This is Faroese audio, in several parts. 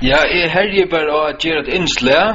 Ja, jeg bare å gjøre et innslag.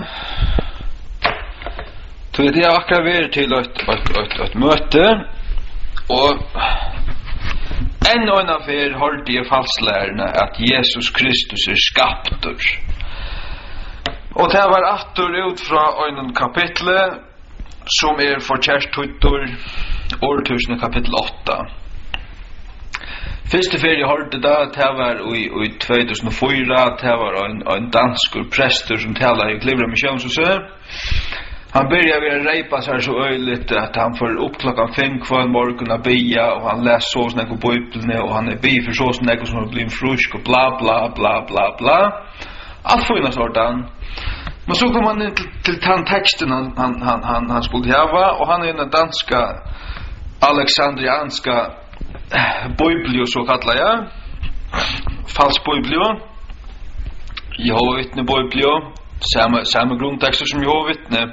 Så det akkurat vært til et møte, og en affær holdt de falslærerne at Jesus Kristus skaptur. Og det var atter ut fra en kapittel som forkjært tuttor, årtusende kapittel 8. Første ferie hørte da, det var i 2004, det var en dansk prester som taler i Klivra Missionshuset. Han börjar vid reipa sig så öjligt att han får upp klockan 5 kväll morgon och bia, och han läser så snäck på Bibeln, och han bi för så snäck som har blivit frusk och bla bla bla bla bla. Allt fina sortan. Men så kommer han till texten han skulle ha, och han är den danska alexandrianska Biblio så kallar jag. Falsk Biblio. Jehova vittne Biblio. Samma grundtexter som Jehova vittne.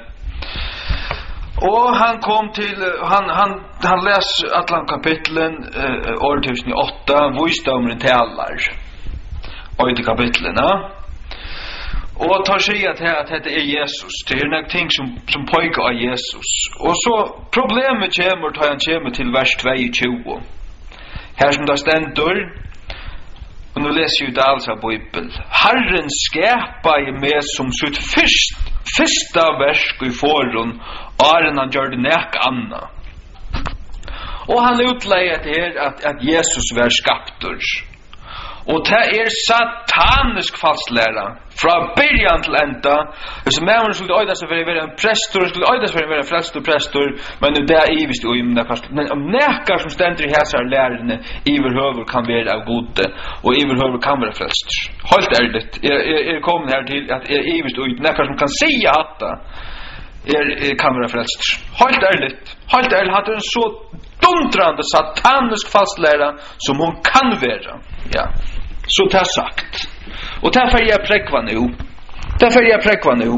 Og han kom til han läs allan kapitlen årtusen 8 visdomen talar. Og i kapitlen, og tar sig at dette Jesus. Det nok ting som pågår av Jesus. Og så problemet kommer tar han kommer til vers 22. Her som det stendur, og nu leser jeg det altså av Bibel. Herren skapar med som sitt första verk i forhånd, Aren han gjør det nek anna. Og han utleier det her at Jesus var skaptur. Og det satanisk falslæra fra byrjan til enda. Hvis mævren skulle øyda seg for å være en prestor, skulle øyda seg for å være en frelst og prestor, men det ivist og men om nekar som stender i hæsar lærerne iverhøver kan være av gode, og iverhøver kan være frelst. Helt ærligt, jeg kommet her til at ivist og nekar som kan sige hatta kan være frelst. Helt ærligt, hatt en så dundrande satanisk falslæra som hon kan være. Ja, så det er sagt. Og derfor jeg prekva nu.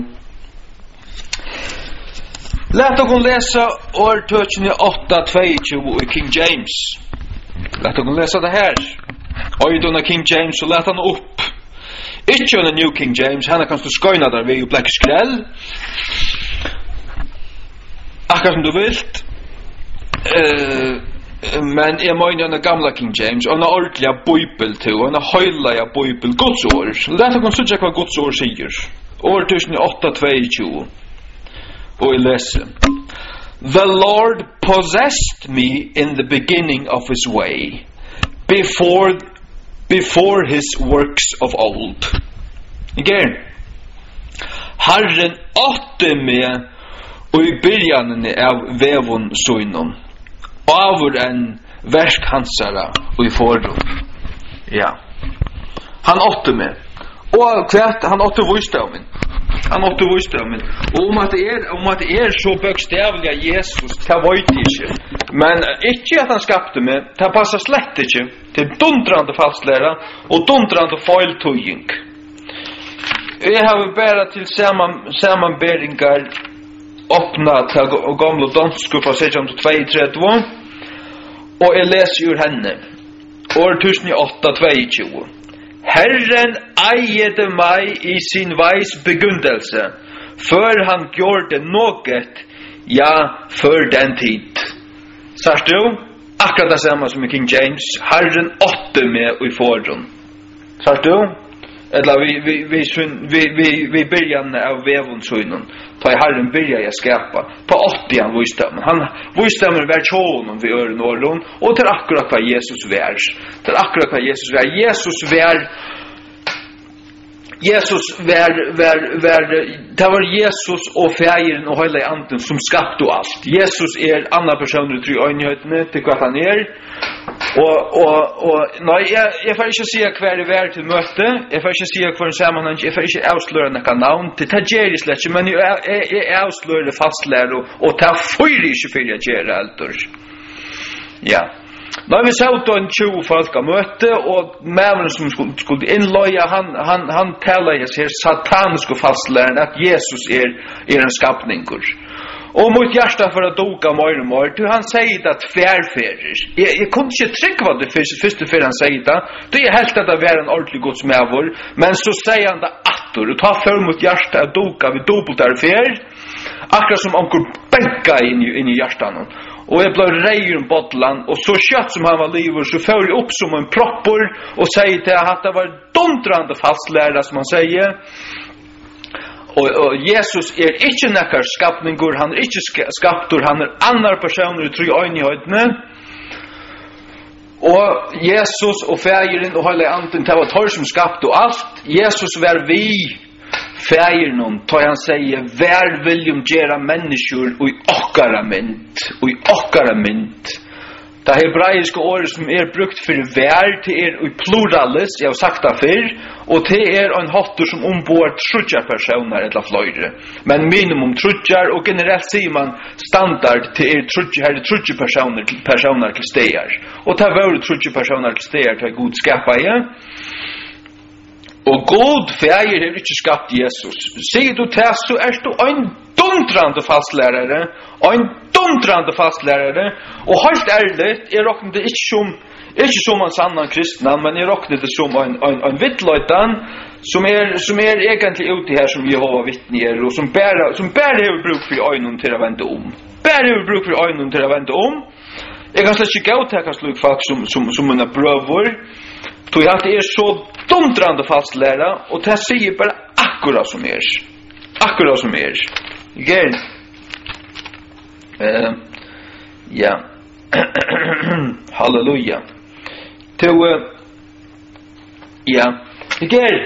Lät oss lesa årtøkene 8:22 i King James. Lät oss lesa det her. Øydun av King James, så lät han opp. Ikke under New King James, henne kan du skøyna der ved og blekke skrell. Akkurat som du vilt. Men jeg mener den gamla King James, og den ordentlige Bibel til, og den høylige Bibel, Guds ord. Dette kan synes jeg hva Guds ord sier. Årtusen 8:22. Og jeg leser. The Lord possessed me in the beginning of his way, before his works of old. Again. Herren åtte meg, og i byrjanen av vevun søgnon. Avur en verk hansara og i forrum. Ja. Han åtte meg. Og kvart, han åtte visdomen. Og om at det så bøkstavlig av Jesus, det vet jeg ikke. Men ikke at han skapte meg, det passer slett ikke til dundrande falslæra og dundrande feiltøying. Jeg har bare til samanberingar öppna till gamla dansku på 16:32, och jag läser ur henne. År 1008:22. Herren eiede mig i sin veis begundelse, för han gjorde något, ja, för den tid. Sørst du? Akkurat det samme som i King James. Herren åtte meg i forhånd. Sørst du? Eller vi byrjan av vevundsøynen. Ta i Herren byrja jeg skapa. På 80 han visdommen. Han visdommen var tjånen vid øren og åren. Og til akkurat hva Jesus var. Det var Jesus og fægeren og hele anden som skapte alt. Jesus andre personer i øynehøytene til hva han og nei, jeg får ikke si hva det var til møte, jeg får ikke si hva en sammenheng, jeg får ikke avsløre noen navn, det gjør jeg slett ikke, men jeg avslører fastlærer, og det fyrer ikke for jeg gjør alt. Ja. Nå vi sa ut en 20 folk av møte, og mannen som skulle innløye, han taler jeg her sataniske fastlæren, at Jesus en skapninger. Och mot hjärta för att doka mormor, du han säger det tvärfärer. Jag kunde inte trycka vad det första för han säger det. Det är helt att det var en ordentlig godsmävor. Men så säger han det attor och tar för mot hjärta att doka vid dubbelt därför. Akkurat som onkel bänka in i hjärtan. Och jag blev rejer om bottlan. Och så kött som han var liver så får jag upp som en proppor. Och säger till att det var dundrande fastlärda som han säger. Och Jesus inte nekkar skapningur, han inte skaptor, han annar personer i tru øynihøydene. Og Jesus og fægeren og hele anden, det var tar som skapte og alt. Jesus var vi fægeren, tar han sier, vær viljum gjera mennesker og i okkara mynd. Det hebraiske ordet som brukt for vær, det i pluralis, jeg har sagt det før, og det en hotter som ombord trudjar personer eller fløyre. Men minimum trudjar, og generelt sier man standard til trudjar personer til stegar. Og det var trudjar personer til stegar til god skapa igjen. Og god fægir har ikke skapt Jesus. Sier du til så du en dundrande fastlærere, og helt ærligt, jeg råkner det ikke som en sannan kristnan, men jeg råkner det som en vittløytan, som egentlig ute her som Jehova vittner, og som bare har bruk for øynene til å vende om. Jeg kan slett ikke avteka slik folk som mine brøver, så det så dundrande fastlæra, og det sier bare akkurat som Gern. Ja. Halleluja. Ja. Gern.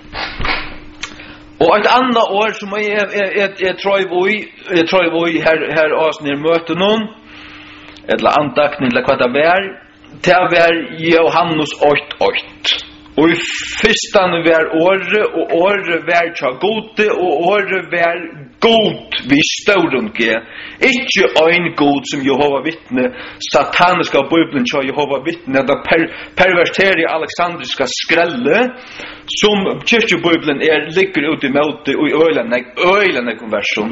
Og et annet år som jeg tror vi her åsner møter noen, eller andakten, eller hva det var, det var Johannes 8:8. Og i fyrstan var året, og året var tja gode, og året var god vi stårunke. Ikke ein god som Jehova vittne, sataniska bibelen tja Jehova vittne, da perverterie alexandriska skrelle, som kyrkjebibelen ligger ut i møte, og i øylanek versjon.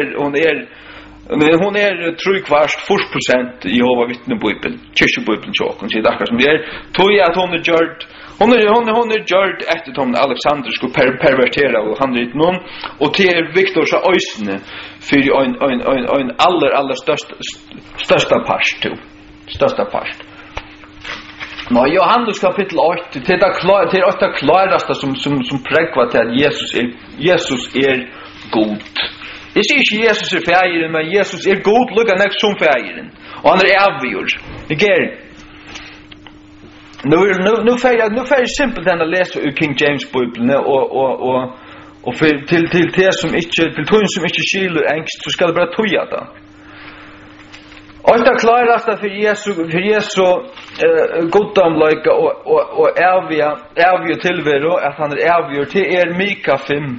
Hon trykvart 40% Jehova vittne bibel, kyrkjebibelen tjåken, sier det akkurat som det tog jeg at hun gjort. Hon gjort etter tom Alexander skulle pervertera og han ikke noen, og til Viktor sa øysene for en aller største part. Nå, Johannes kapitel 8, det er klaraste som prekva til at Jesus god. Jeg sier ikke Jesus fægeren, men Jesus god, lukka nek som fægeren, og han avgjord. Nu får jag simpelt att läsa ur King James Bibeln och till det som inte till tog som inte skiljer engst så ska det bara toja det. Och det klarast för Jesu goddomlike och ärvja tillvaro att han ärvjör till Mika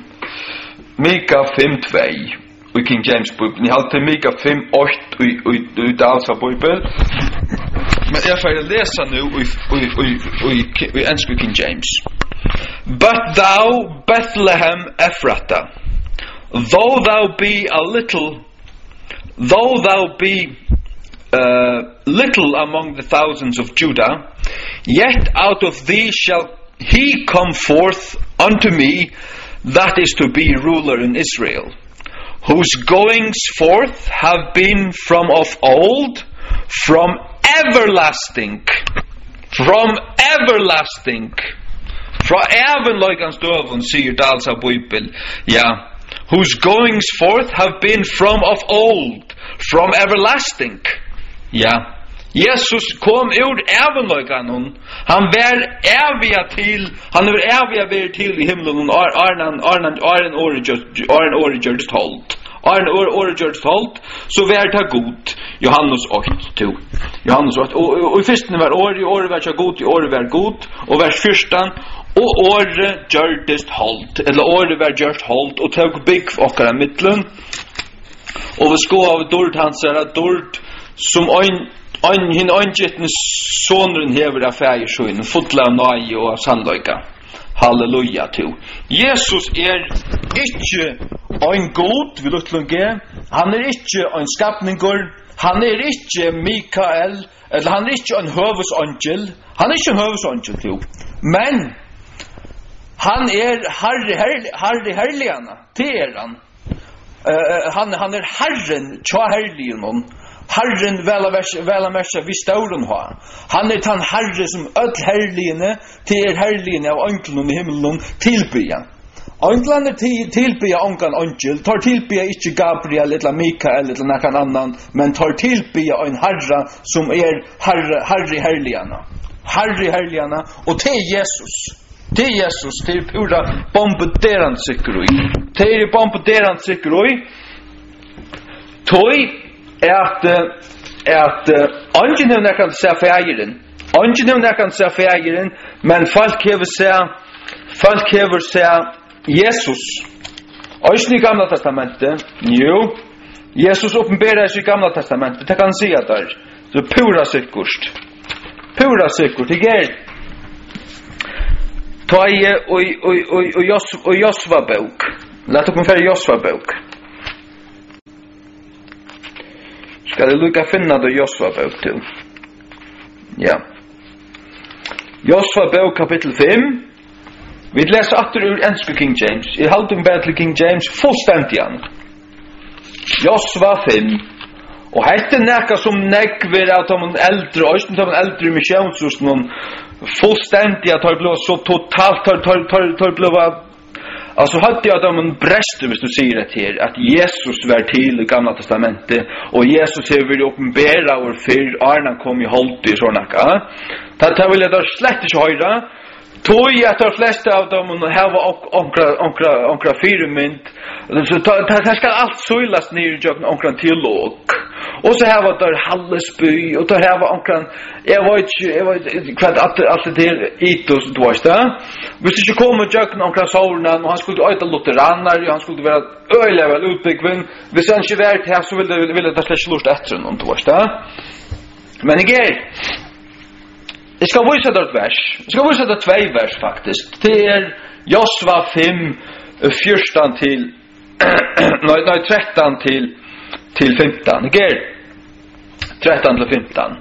5:2 i King James Bibeln. Ni har till Mika 5:8 i Dalsa Bibel. Men jeg får lese nu i engelsk King James. But thou, Bethlehem Ephratah, though thou be little among the thousands of Judah, yet out of thee shall he come forth unto me, that is to be ruler in Israel, whose goings forth have been from of old, from everlasting, fra evenløygans døven, sier Dalsa Bibel, ja, whose goings forth have been from of old, from everlasting, ja, Jesus kom ur evenløygan, han var evig til i himmelen, Arnen året gjørst holdt. Arne året gjørst holdt, så vær det god. Johannes 8:2. Johannes 8. Og i fyrsten var året var det god, i året var god, og vers 14, og året gjørst holdt, eller året var gjørst holdt, og tog bygg for okkara middelen, og vi sko av dord hans dord, som hin øyngjitten sonren hever av fægersøyne, fotla av nøye og av sannløyga. Halleluja to. Jesus ikke ein god, vi luttler G. han ikke en skapningur, han ikke Mikael, eller han ikke en høvesangel, han ikke en høvesangel til, men han herligana, det han. Han Herren tja herligen, Herren vel mersa vi stauren ha. Han tan Herre som öll herligene til herligene av angelen i himmelen tilbya. Angelen tilbya ankan angel, tar tilbya ikke Gabriel eller Mikael eller nakan annan, men tar tilbya en Herre som Herre herligene. Herre herligene, og til Jesus. Det Jesus, det pura bombarderande sikroi. Det bombarderande sikroi. Toi at ingen av kan se fægeren. Ingen av kan se fægeren, men folk hever se Jesus. Også i Gamla testamentet. Jo, Jesus åpenberer seg i Gamla testamentet. Det kan si at der. Så pura sikkert. Pura sikkert. Det er Toie og Josva bok. Låt oss konferera Josva bok. Ska det lukka finna då Josva bok till? Ja. Josva bok kapitel 5. Vi läser åter ur engelska King James. I halvdom till King James fullständigt igen. Josva 5. Og hette nekka som nekver av de eldre, og de eldre misjonsrustene, fullstendig at de ble så totalt, de ble, altså hadde jeg de breste, hvis du sier det her, at Jesus var til i Gamla testamentet, og Jesus har vært åpenbæret over før Arne kom i holdt i sånn nekka. Det vil jeg da slett ikke høre. Tog at de fleste av dem har onkra firmynd, så det skal alt søylas ned i onkra teolog. Og så har vi der Hallesby, og der har vi omkring, jeg vet ikke alt det der itos, du vet det. Hvis det ikke kommer Jøkken omkring Sauren, og han skulle øyde lutheraner, han skulle være øyelig vel utbyggvinn, hvis han ikke vært her, så ville det slett ikke lurt etter noen, du vet det. Men jeg skal vise deg et vers. Jeg skal vise deg 2 vers, faktisk. Det er Josva 5, 14 til, 13 til 15. Ger 13 til 15.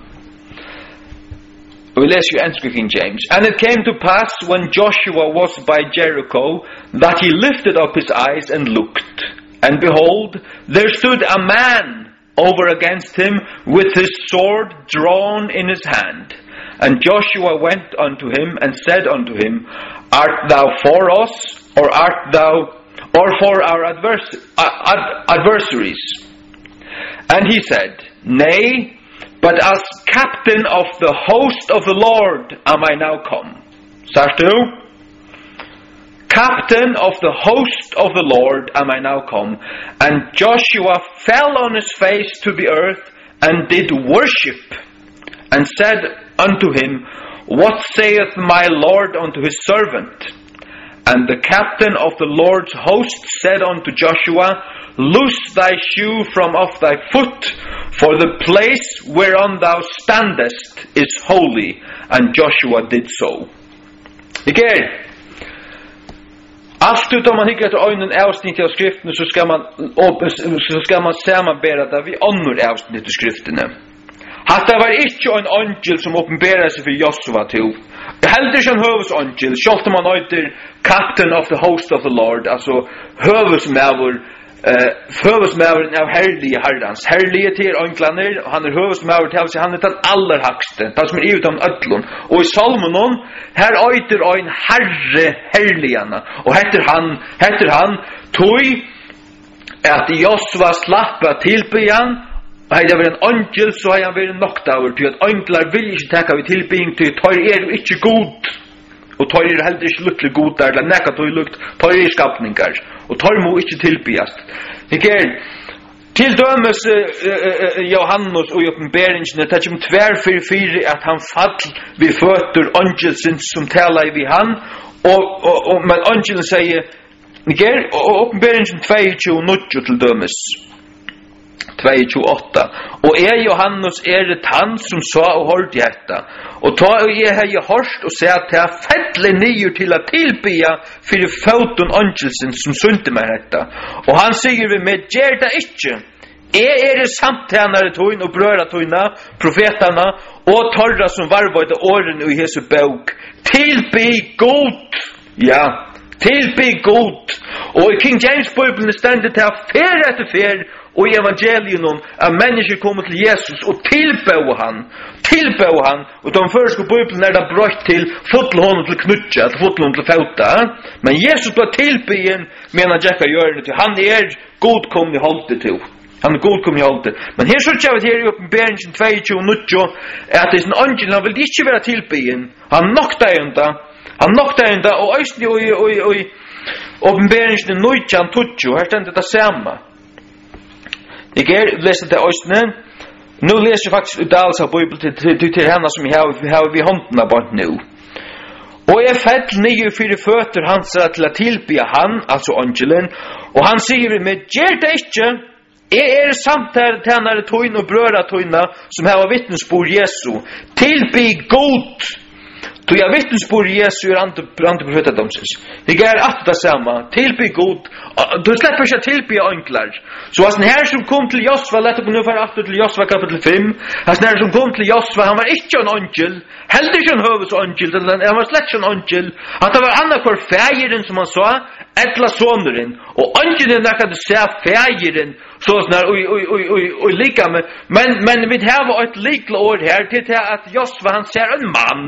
Og vi leser jo engelsk King James. And it came to pass when Joshua was by Jericho that he lifted up his eyes and looked. And behold, there stood a man over against him with his sword drawn in his hand. And Joshua went unto him and said unto him, Art thou for us, or art thou or for our adversaries? And he said, Nay, but as captain of the host of the Lord am I now come. Sagst du? Captain of the host of the Lord am I now come. And Joshua fell on his face to the earth and did worship, and said unto him, What saith my Lord unto his servant? And the captain of the Lord's host said unto Joshua, Loose thy shoe from off thy foot, for the place whereon thou standest is holy. And Joshua did so. Again, alltid om man hikker etter øynen avsnitt av skriftene, så skal man samanbæra det vi andre avsnitt av skriftene. Hatta var ikke en angel som åpenberer seg for Josua til. Heldur ikke en høvesangel, selv om man øyter captain of the host of the Lord, altså høvesmæveren av herlige herrens. Herlige til anklaner, han høvesmæver til seg, han den allerhakste, det som i utom ødlun. Og i salmonen, her øyter en herre herligene, og heter han, tog at Josua slappa tilbyan, og hei det var en angel, så hei han vært nokt av til at anglar vil ikke teka vi tilbying til, tar jo ikke god, og tar heller ikke lukkelig god der, eller nekka tog lukt, tar skapningar, og tar må ikke tilbyast. Ikke til dømes Johannes og i oppenberingsene, det kommer 2:4 at han fall vi føtter angelsens som taler vi han, men angelen sier, og oppenberingsene 2:29 til dømes, 2:28. Og Johannes det han som sa og hørte dette. Og ta og jeg har hørt og se at jeg fettler nyer til å tilbya for foten angelsen som synte meg dette. Og han sier vi med, gjør det ikke. samtjänare toin och bröra toina, profeterna och torra som varvade åren i Jesu bok. Tillbe god. Ja, tillbe god. Och i King James Bibeln ständigt här fer efter fer och i evangelien att människor kommer till Jesus och tillbå han och de första Bibeln det brott till fotlohon till knutcha till fotlohon till fota men Jesus blev tillbeden medan Jacka gör det han godkomlig hållte till han godkomlig hållte men här så jag vet här i uppenbarelsen 22 att det är en angel han vill inte vara tillbeden han nokta ända och östni och uppenbarelsen 19 här ständer det samma. Jag läser det östne. Nu läser jag faktiskt utals av Bibeln till henne som jag har vid handen bort nu. Och jag fäll nio fyra fötter hans till att tillbe han, alltså angelen, och han säger med gör det inte. Jag samtjänare toin och bröra toina som har vittnesbord Jesu. Tillbe god. Då jag vittnesbord Jesu antiprofetadomsis. Det är att det samma. Tillbe god. Du släpper sig tillbe anklar. Så att den här som kom till Josva, lät upp nu för att till Josva kapitel 5. Att den här som kom till Josva, han var inte en angel. Heller inte en hövdsangel. Han var slett en angel. Att det var annan för fägeren som han sa. Ettla soneren. Och angelen näkade säga fägeren. Så sådär och lika med. Men vi har ett likla ord här till att Josva han ser en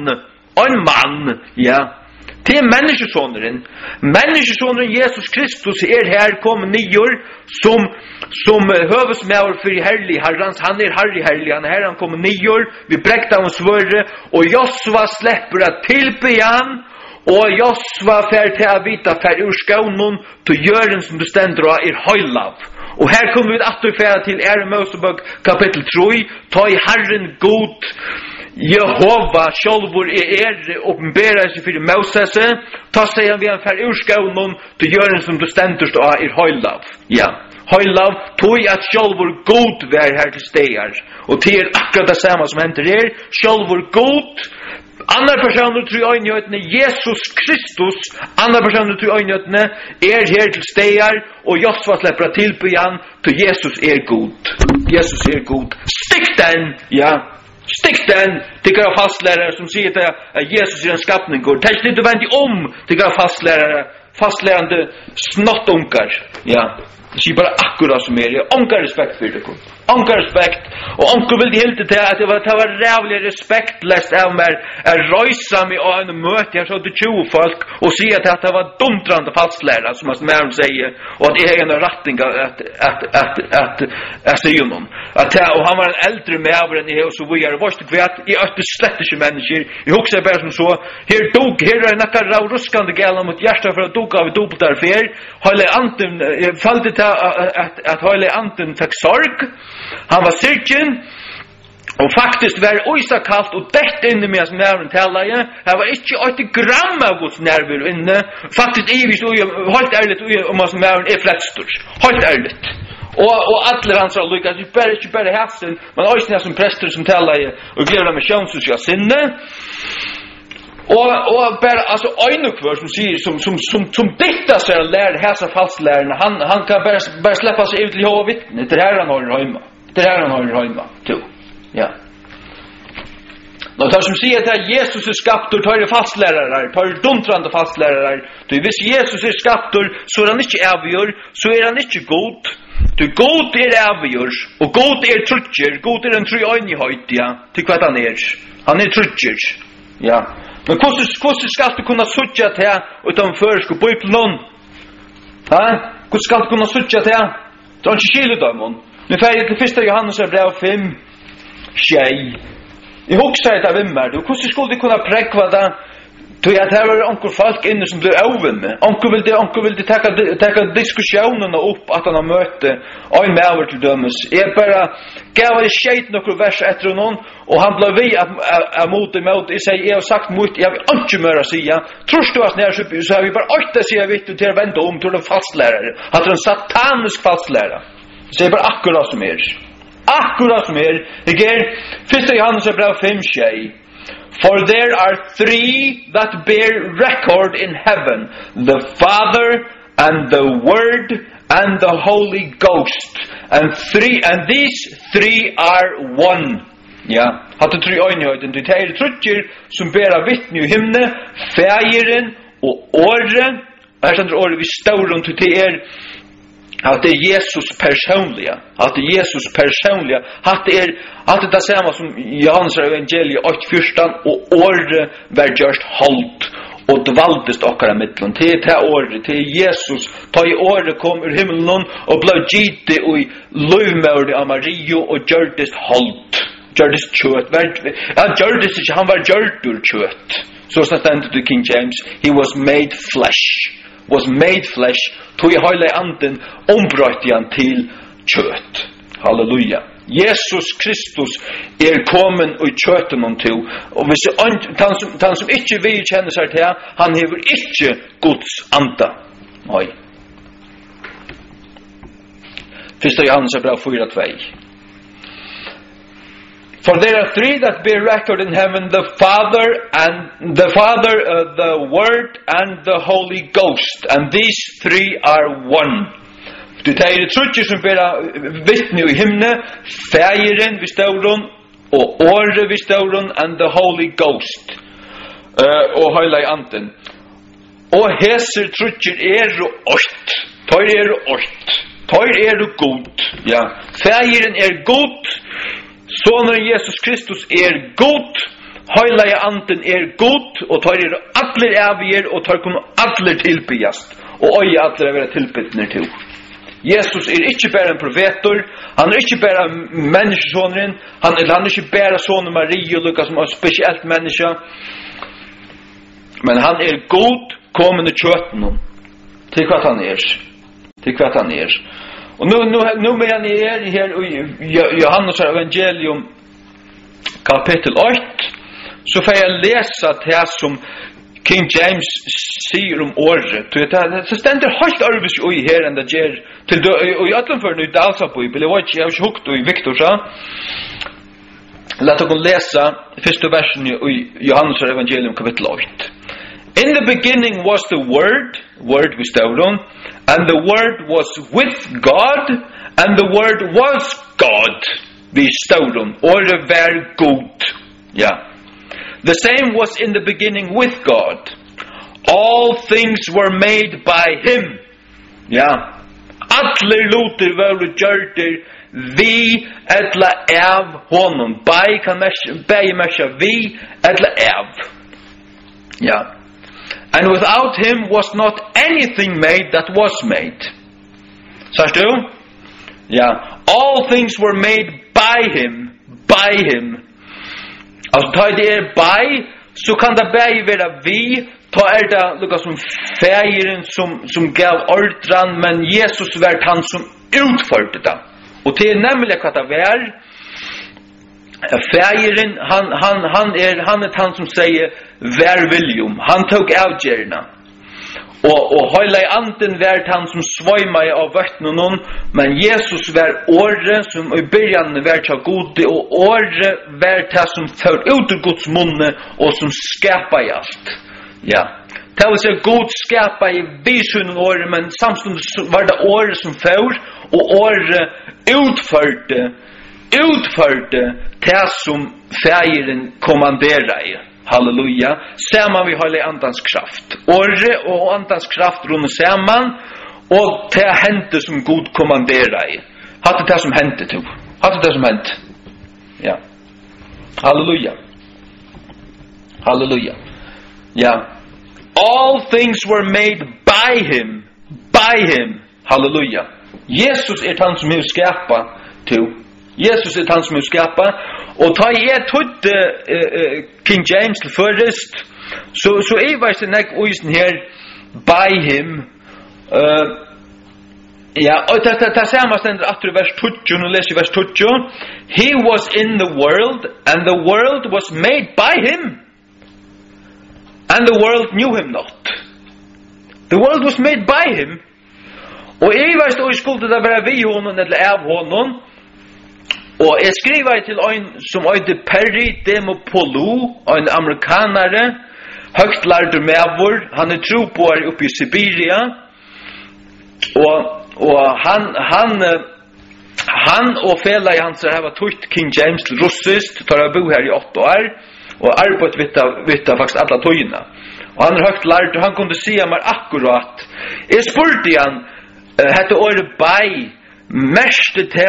man, ja. Till människosoneren. Människosoneren Jesus Kristus här kom nior som hövsmäver för härlig herrans. Han härlig. Han kom nior. Vi bräckte av svörre. Och Josva släpper att tillbe han. Och Josva fär till att vita fär ur skaunon till gören som du ständer av höjlav. Och här kommer vi att återfära till Mosebok kapitel 3. Ta i Herren god. Jehova självor uppenbarar sig för Moses. Ta sig han vid en fär urskaunon till gören som du ständerst av höjlav. Ja, höjlav tog att självor god var här till stegar. Och till akkurat det samma som händer här. Självor god. Andra personer tror jag injötne Jesus Kristus. Andra personer tror jag injötne här till stegar. Och Josva släpper till på han till Jesus god. Jesus god. Stick den, ja. Stick den till era fastlärare som säger att Jesus är en skapning. Tänk inte vänd om till era fastlärande snottunkar. Ja, det är bara akkurat som är. Onkar respekt för det. Onkar respekt. Och onkar vill det helt till att det var rävlig respektlöst av mig att röjsa mig och en möte här så till 20 folk och säga att det var dumtrande fastlärare som man säger och att det är en rättning att säga någon. Och han var en äldre mävren och så vidare. Varst det kvärt i ötter slättiska människor. Jag huxar bara som så. Här är näka ruskande gälla mot hjärta för att dog av dubbeltarfer. Höjle anten följde till att höjle anten fick sorg. Han var syrken. Och faktiskt var det kallt och dett inne med som nerven talade. Det var inte 80 gram av Guds nerver inne. Faktiskt evigt och helt ärligt om att nerven är flättstor. Helt ärligt. Och alla hans har lyckats. Inte bara hästen. Men också när som präster som talade och glömde med könsusiga sinne. Och bara alltså Einukvar som säger som detta så lärde häsa falsklärarna. Han kan bara släppa sig ut till Jehova vittne. Det här han har hemma. Det här han har hemma. Ja. Nå tar som säger att Jesus är skaptor, tar det fastlärare, tar det dumtrande fastlärare. Då hvis Jesus är skaptor så är han inte avgör, så är han inte god. Du god är avgör och god är trutcher, god är en trojönighet, ja. Till vad han är. Han är trutcher. Ja. Men hur ska du kunna söka till utanför sko Bibeln? Ha? Hur ska du kunna söka till? Det är inte skiljedömon. Nu färger till första Johannes brev 5. Tjej. Jag huxar det av vimmer. Hur skulle du kunna präkva det? Då jag här var onkel folk inne som blev övervinne. Onkel vill ta diskussionerna upp att han har möte. Och med över till dömes. Jag bara gav det skejt några vers efter någon. Och han blev vi emot. Jag har sagt mot. Jag vill inte mer att säga. Tror du att när så har vi bara åtta säga vitt till att vända om till en fastlärare. Att det är en satanisk fastlärare. Så det är bara akkurat som är. Akkurat som är. Det är första Johannes brev 5 tjej. For there are 3 that bear record in heaven, the Father and the Word and the Holy Ghost. And these three are one. Ja, hatte tre øynehøyden, det er trutjer som bæra vittne i himne, fægeren og året, her stender året vi står rundt til at det er Jesus personliga, at det er Jesus personliga, at det er det samme som Johannes evangeliet 8:14, og året var gjørst holdt, og dvaldest okkara mittlen, til det året, til Jesus, ta i året kom ur himmelen, og blev gitt i løvmøret av Mario, og gjørtest holdt. Gjørtest kjøtt. Gjørtest ikke, han var gjørt ur kjøtt. Så stendet til King James, he was made flesh. Was made flesh. Tog i høyle anden, ombrøyte han til kjøtt. Halleluja. Jesus Kristus kommen og kjøtten om til. Og hvis han som ikke vil kjenne seg til, han hever ikke Guds anda. Oi. Første Johannes brev 4:2. For there are three that bear record in heaven, the Father, the Word, and the Holy Ghost. And these three are one. Det er trutjer som bæra vittne i himne, fægeren vid stauron, og året vid stauron, and the Holy Ghost. Og høyla i anden. Og heser trutjer årt. Tøyr årt. Tøyr god. Ja. Fægeren god. Sonen Jesus Kristus god, høyla i anden god, og tar atler avgjer, og tar kunne atler tilbyast, og øye atler være tilbytner til. Jesus ikke bare en profetor, han ikke bare menneskesonen, han ikke bare sonen Marie, lukka som er spesielt menneske, men han god, kommende kjøtten, til hva han til hva han Og nu med han her i Johannes evangelium kapitel 8, så får jeg lese det som King James sier året. Så stender helt arbeids i her enn det gjør til og i atlenføren i Dalsa-bibel. Jeg var ikke, jeg har ikke hukt i Victor sa. Lett oss lese første versen i Johannes evangelium kapitel 8. In the beginning was the word we stod on, and the word was with God, and the word was God. Vi stod on, or var god. Yeah. The same was in the beginning with God. All things were made by him. Yeah. Atler luter var gjørter vi etla av honom. Bei mesha vi etla av. Yeah. And without him was not anything made that was made. Sagst du? Yeah. All things were made by him. By him. Altså, ta det by, så kan det bare være vi, ta det lukka som fægeren som gav ordran, men Jesus var han som utførte det. Og det nemlig hva det var, fægeren, han han som sier, vær viljum, han tok avgjerna. Og høyla i anden var han som svøyma av vøttene, men Jesus var året som i byrjan var til gode, og året var det som ført ut ur Guds munne, og som skapa i alt. Ja. Det vil si god skapa i visunnen året, men samtidig var det året som ført, og året utførte det som fægeren kommanderar i. Halleluja. Saman vi har andans kraft. Åre og andans kraft rundt saman, og det hente som god kommanderar i. Hatt det som hente to. Hatt det som hente. Ja. Halleluja. Halleluja. Ja. All things were made by him. By him. Halleluja. Jesus han som har skapa to. Jesus han som har skapa. Og ta tøtt King James til først, så var det nek uisen her, by him, ja, og det samme stender etter vers 20, nå leser vers 20, he was in the world, and the world was made by him, and the world knew him not. The world was made by him, og var det skulle det være vi honom, eller av honom, og jeg skriver til en som øyde Perry Demopoulou, en amerikanere, høgt lærte medvår, han tro på oppe i Siberia, og och han och fela i hans har tryckt King James till russiskt, tar att bo här i 8 år och arbetat vitta faktiskt alla tojna. Och han högt lärd, han kunde se mig akkurat. Jag spurte han hette året by mest till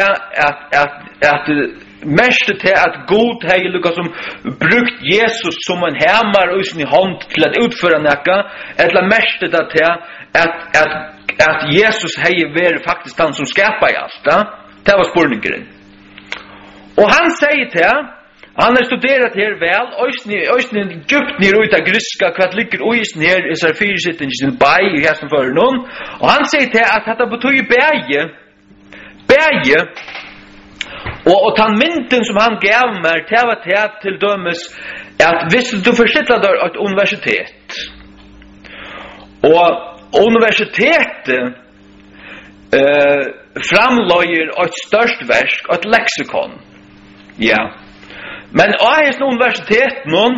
att god hej Lukas som brukt Jesus som en hämmar i sin hand till att utföra näka eller mest till att Jesus hej var faktiskt han som skapade allt. Det var spurningen. Och han säger till han har studerat här väl, ösnen djupt ner ut av griska, vad ligger ösnen här i så fyrsittningen sin by i hästen för någon. Och han säger till att det betyder bäge. Och den mynden som han gav mig, det var till dömes att hvis du försitter där ett universitet. Och universitetet framlöjer ett störst verk, ett lexikon. Ja. Men AIS universitet någon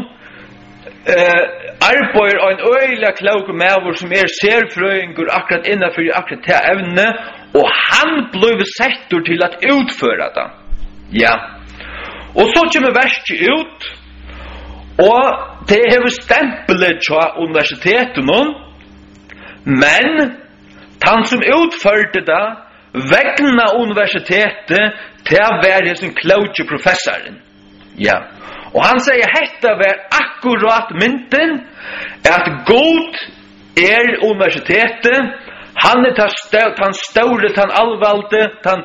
arbetar en öjliga klok med som serfröingur akkurat innanför akkurat det ämne och han blev sett till att utföra det. Ja. Och så kommer verket ut och det har stämplet på universitetet någon men han som utförde det vägna universitetet till att vara sin kloke professoren. Ja. Och han säger detta var akkurat mynten att god universitetet han han store han allvalde han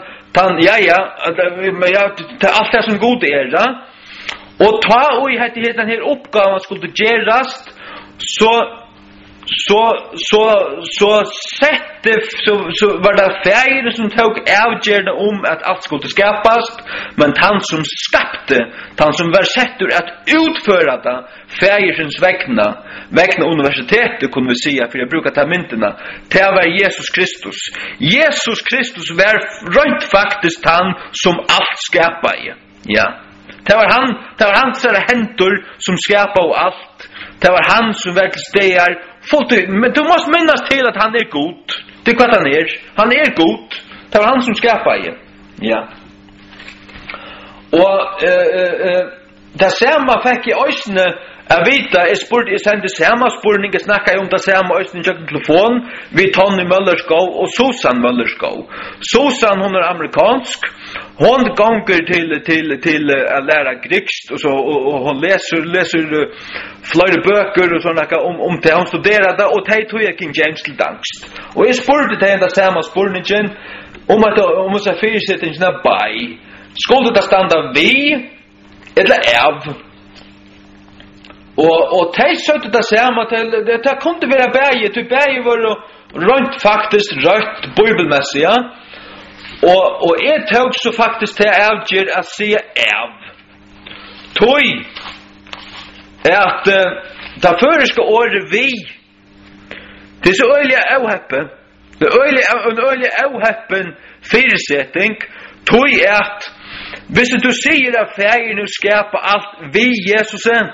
allt det som god da. Och ta och i den här uppgåvan skulle gerast så var det färger som tog avgörande att allt skulle skapas men han som skapte han som var sett att utföra det färgerens vägna universitetet kunde vi säga för jag brukar ta mynterna det var Jesus Kristus var rent faktiskt han som allt skapade ja det var hans händer som skapade och allt det var han som verkligen stegar men du måste minnas till att han är god. Det är vad han är. Han är god. Det var han som skapade. Ja. Och det samma fick i ösne jag vet jag sände samma spurning jag snackade om det samma ösne i telefon vid Tony Möllerskov och Susan Möllerskov. Susan hon är amerikansk. Hon gånger till att lära grekiskt och så och hon läser flera böcker och såna om det hon studerade och det tog jag King James till dankst. Och jag spurte det enda samma spurningen om så fyrsättningen by. Skulle det standa vi eller av? Och det sökte det samma till det kunde vara berget till berget var rent faktiskt rött bibelmässiga. Och jag tog så faktiskt till avgör att säga av. Tog att det förska året vi det är så öliga avhäppen det öliga avhäppen fyrsättning tog att hvis du säger att färgen nu skapar allt vi Jesusen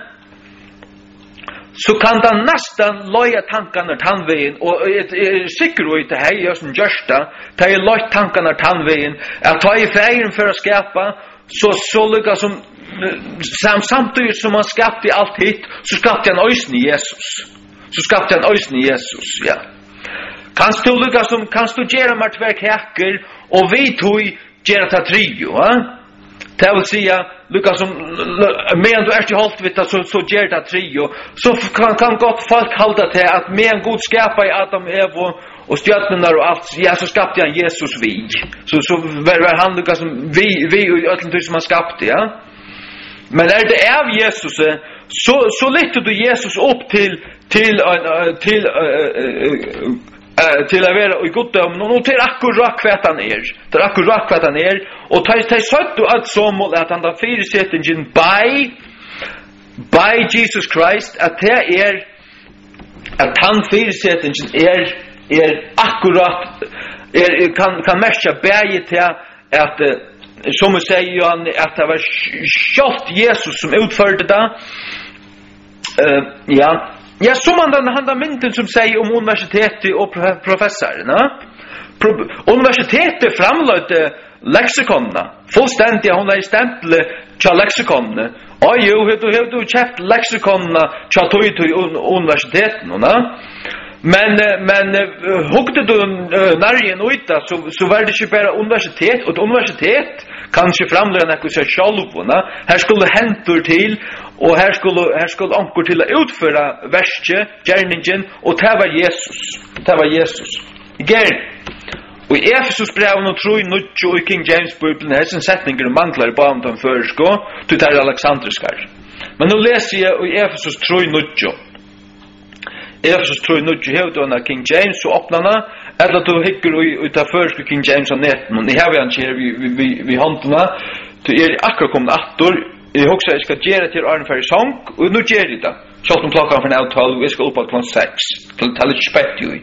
så kan det nästan löja tankarna tandvägen och är säker på att det här är som görsta det är löjt tankarna tandvägen att ta i färgen för att skapa så lyckas som samtidigt som man skapade allt hit så skapade han ösn i Jesus ja kan du göra martverk häcker och vi tog göra ta trio det vill säga lyckas som medan du är till hållt vid så gör det trio så kan gott folk hålla till att med en god skapa i Adam och Eva och stjärnorna och allt ja så skapade han Jesus vi så var han lyckas som vi och allt det som han skapade ja. Men är det av Jesus så lyfter du Jesus upp till att vara i goddomen och till akkurat kvart han är. Det är akkurat kvart han är. Och det är sagt du allt som att han har fyrsättningen by Jesus Christ att det är att han fyrsättningen är akkurat kan matcha berget till att som vi säger att det var självt Jesus som utförde det. Ja, som han mynten som säger om universitetet och professorerna. universitetet framlöjde lexikonna. Fullständigt hon är stämple tja lexikonna. Och jo, du köpt lexikonna tja tog universiteten, va? Men hugde du närgen uta så var det inte bara universitet och universitet kanske framlägga något sig själva. Här skulle hämtor till och här skulle ankor till att utföra verket, gärningen och det var Jesus. Det var Jesus. Igen. Och i Efesus breven och tro i Nutjo och King James Bibeln här sin sättningar manglar på om de försko till det Alexandriskar. Men nu läser jag i Efesus tro i Nutjo. Efesus tror nu ju helt under King James så öppnarna eller då hickar utav först King James och net men det har vi inte vi hantarna till akkurat kommer åter jag också ska ge det till Arne för sång och nu ger det så att de plockar från avtal vi ska upp på klockan 6 till tal expect you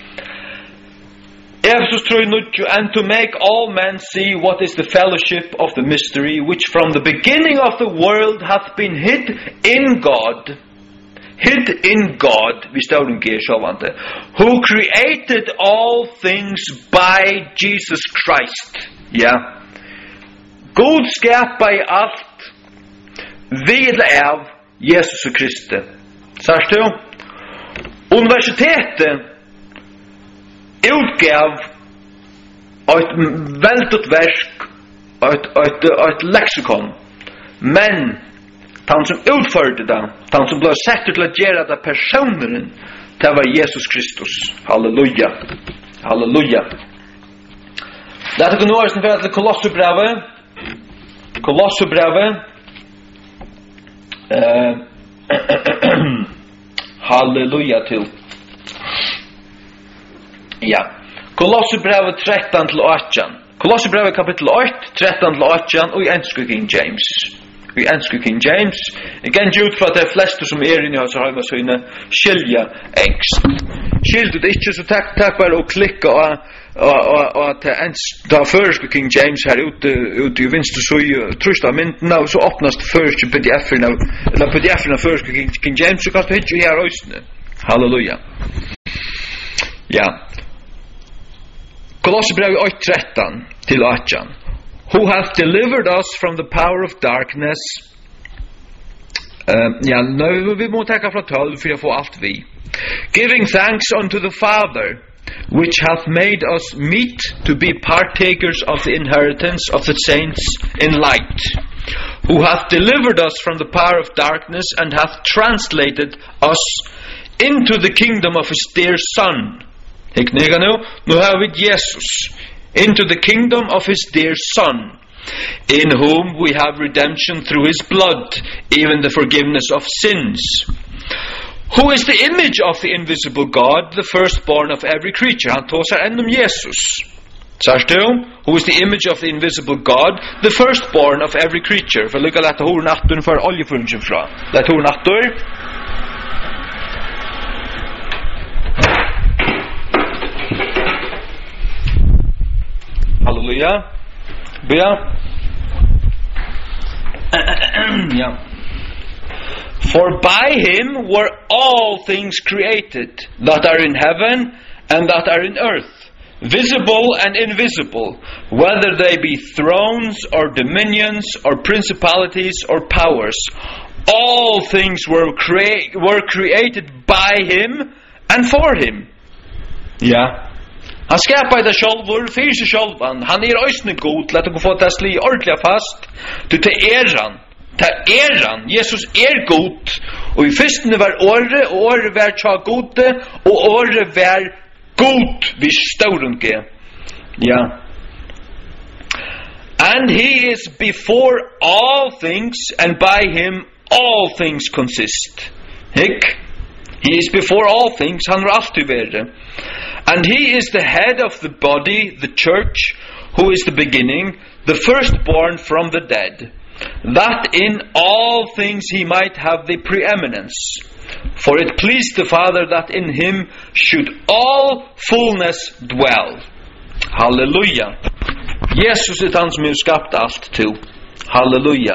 Efesus tror nu ju and to make all men see what is the fellowship of the mystery which from the beginning of the world hath been hid in God hid in God, vi står en G-sjåvante, who created all things by Jesus Christ. Ja. God skapar i allt vid av Jesus Kristi. Sars du? Universitetet utgav ett väldigt verk, ett lexikon, men han som utförde det, han som blev satt till att göra det personen, det var Jesus Kristus. Halleluja. Halleluja. Det är nu för att Kolosserbrevet. Kolosserbrevet. Halleluja till. Ja. Kolosserbrevet 13 till 18. Kolosserbrevet kapitel 8, 13 till 18 och i engelska King James. Vi älskar King James. Igen ut för att de flesta som inne i oss har med sina skilja engst. Skilde det inte så tack bara och klicka och att da första King James här ute i vänster så trösta men nu så öppnas det första PDF-erna eller PDF-erna första King James så kan du hitta här ösne. Halleluja. Ja. Kolosserbrevet 8:13 till 18. Who hath delivered us from the power of darkness. Nu vi må tacka från 12 för att få allt vi. Giving thanks unto the Father, which hath made us meet to be partakers of the inheritance of the saints in light. Who hath delivered us from the power of darkness and hath translated us into the kingdom of his dear Son. Nu har vi Jesus. Into the kingdom of his dear Son, in whom we have redemption through his blood, even the forgiveness of sins. Who is the image of the invisible God, the firstborn of every creature? Han tåsar ännu om Jesus. Sars du? Who is the image of the invisible God, the firstborn of every creature? För lycka lätta horen attor för oljefurningen fra. Lätt horen attor. Halleluja. Bia. Yeah. For by him were all things created that are in heaven and that are in earth, visible and invisible, whether they be thrones or dominions or principalities or powers. All things were created by him and for him. Yeah. Han skapar det självor, för sig självan. Han ösne god, låt oss få det sli ordentligt fast. Du till äran. Till äran. Jesus god. Och i fyrstene var åre, och åre var tja gode, och åre var god vid stårunke. Ja. And he is before all things, and by him all things consist. Hick. He is before all things, han har alltid varit. And he is the head of the body, the church, who is the beginning, the firstborn from the dead, that in all things he might have the preeminence. For it pleased the Father that in him should all fullness dwell. Halleluja. Jesus är han som har skapat allt till. Halleluja.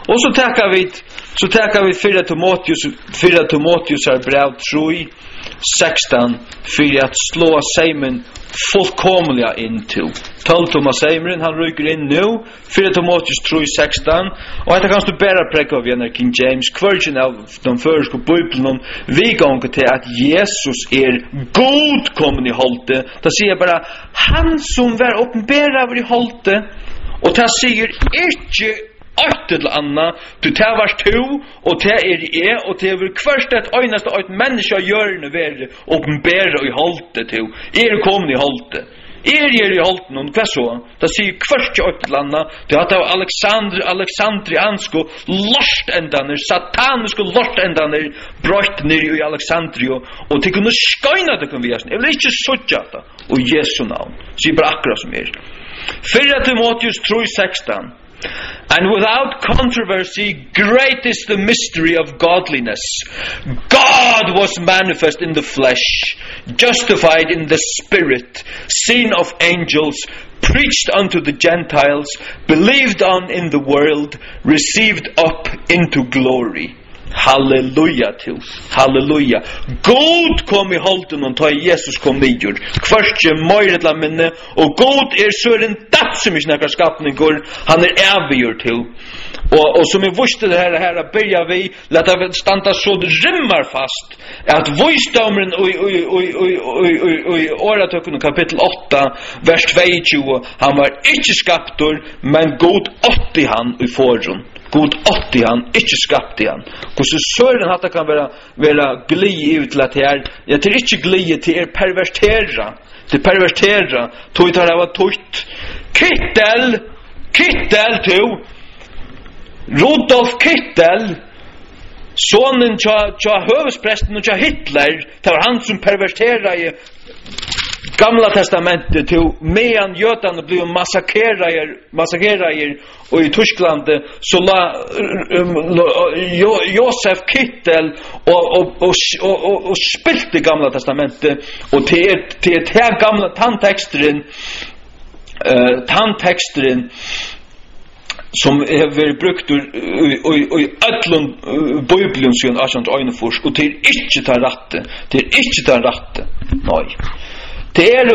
Och så tackar vi 4 Timoteus är brev 3 16 för att slå Simon fullkomliga into. 12 Thomas Simon han rycker in nu 4 Timoteus 3 16 och det kan du bara präcka av när King James kvargen av de första bibeln vi gånger till att Jesus är god kommen i hållte. Det säger bara han som var uppenbarad i hållte och det säger inte ett eller annet, du tar vars to, og det og det kvørst et øyneste et menneske gjørende være åpenbære i halte to. Kommet i halte. I halte noen, hva så? Det sier kvørst et eller annet, det hatt av Alexandriansko lorstendaner, sataniske lorstendaner, brøtt nere i Alexandria, og det kunne skøyne det kan vi gjøre. Jeg vil ikke søtja det, og Jesu navn. Sier bare akkurat som 4 Timoteus 3:16. And without controversy, great is the mystery of godliness. God was manifest in the flesh, justified in the spirit, seen of angels, preached unto the Gentiles, believed on in the world, received up into glory. Halleluja til. Halleluja. God kom i holden og ta Jesus kom nidjur. Kvarskje møyretla minne og god søren som ikke nekkar skapningur. Han avgjør til. Og som vi visste det her byrja vi leta vi standa så det rimmar fast at visdomren i åretøkken kapittel 8 vers 22 han var ikke skaptor men god 80 han i forrun. God 80 han, ikke skapte han. Hvordan søren hatt det kan være glid ut til at her, ja, til ikke glid, til pervertera. Til pervertera, tog tar av tøyt. Kittel to. Rudolf Kittel, sonen tja høvespresten og tja Hitler, det var han som pervertera i Gamla testamentet til medan jötarna blev massakrerar och i Tyskland så la Josef Kittel och spilte Gamla testamentet och till här gamla tandtexten som har varit brukt i ödlund bibeln siden 1841 och till inte ta ratte. Nej. Det är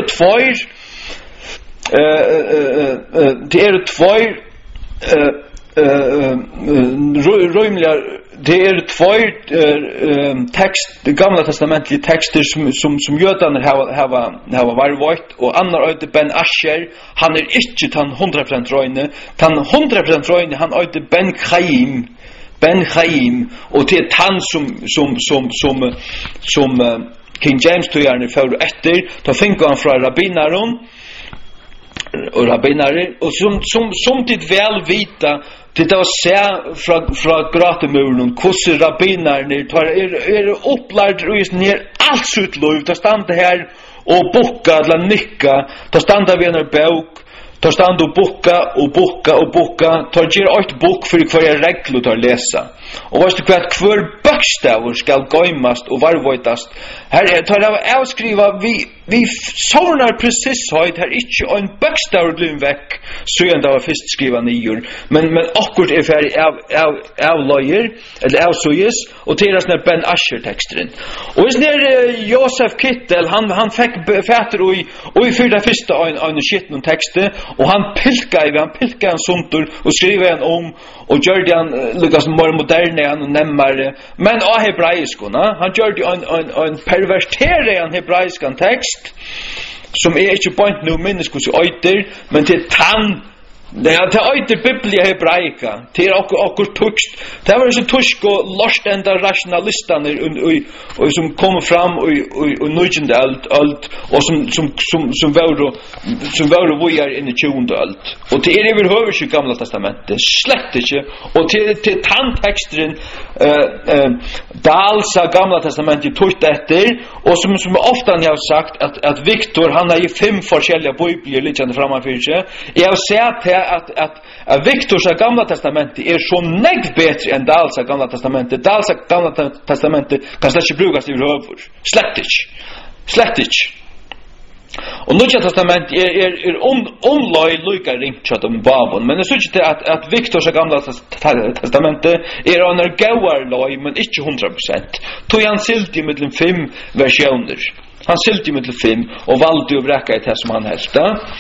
två text gamla testamentliga texter som jötarna har varit och annar öde Ben Asher han inte tan 100% röjne tan 100% röjne han öde Ben Chaim och det han som King James tog gjerne för efter då fick han från rabbinaren och som tid väl vita det var se från gratemuren hur rabbinaren är upplärd och ner allt sitt liv då stannar här och bocka eller nicka då stannar vi en bok då stannar och bocka tar ger ett bok för kvar regler att läsa och vad det kvar bokstäver ska gömmas och varvåtast här tar jag avskriva vi sånar precis höjd här inte en bokstäver blir väck så ändå var först skriva nyor men akkurat är färdig av lawyer eller av sojes och deras när Ben Asher texten och när Josef Kittel han fick fatter och i första en skitten text och han pilkade en suntur och skrev en om och gjorde han lukas mer moderne och nemmare men av hebraiskorna han gjorde en perverterad hebraisk text som är inte point nu minneskus öter men till tan det är inte biblia hebraika det är också tuxt det var så tusk och lostenda rationalisterna och som kom fram och nöjande allt och som var vojar in i 20:e allt och det är överhuvud i Gamla testamentet slett inte och till tantexten dalsa Gamla testamentet tukt efter och som ofta ni har sagt att Viktor han har ju 5 forskjelliga bibler liggande framför sig jag har sett att Viktors Gamla testamentet är så negg bättre än Dalsa Gamla testamentet. Dalsa Gamla testamentet kan slätt inte brukas i huvud. Slett inte. Och Nya testament är omlöj lika ringt att de vavon. Men det så inte att Viktors gamla testamentet är under gåar loj men inte 100%. Tog han silt i mellan 5 versioner. Han silt i mellan 5 och valde att bräcka det som han helst.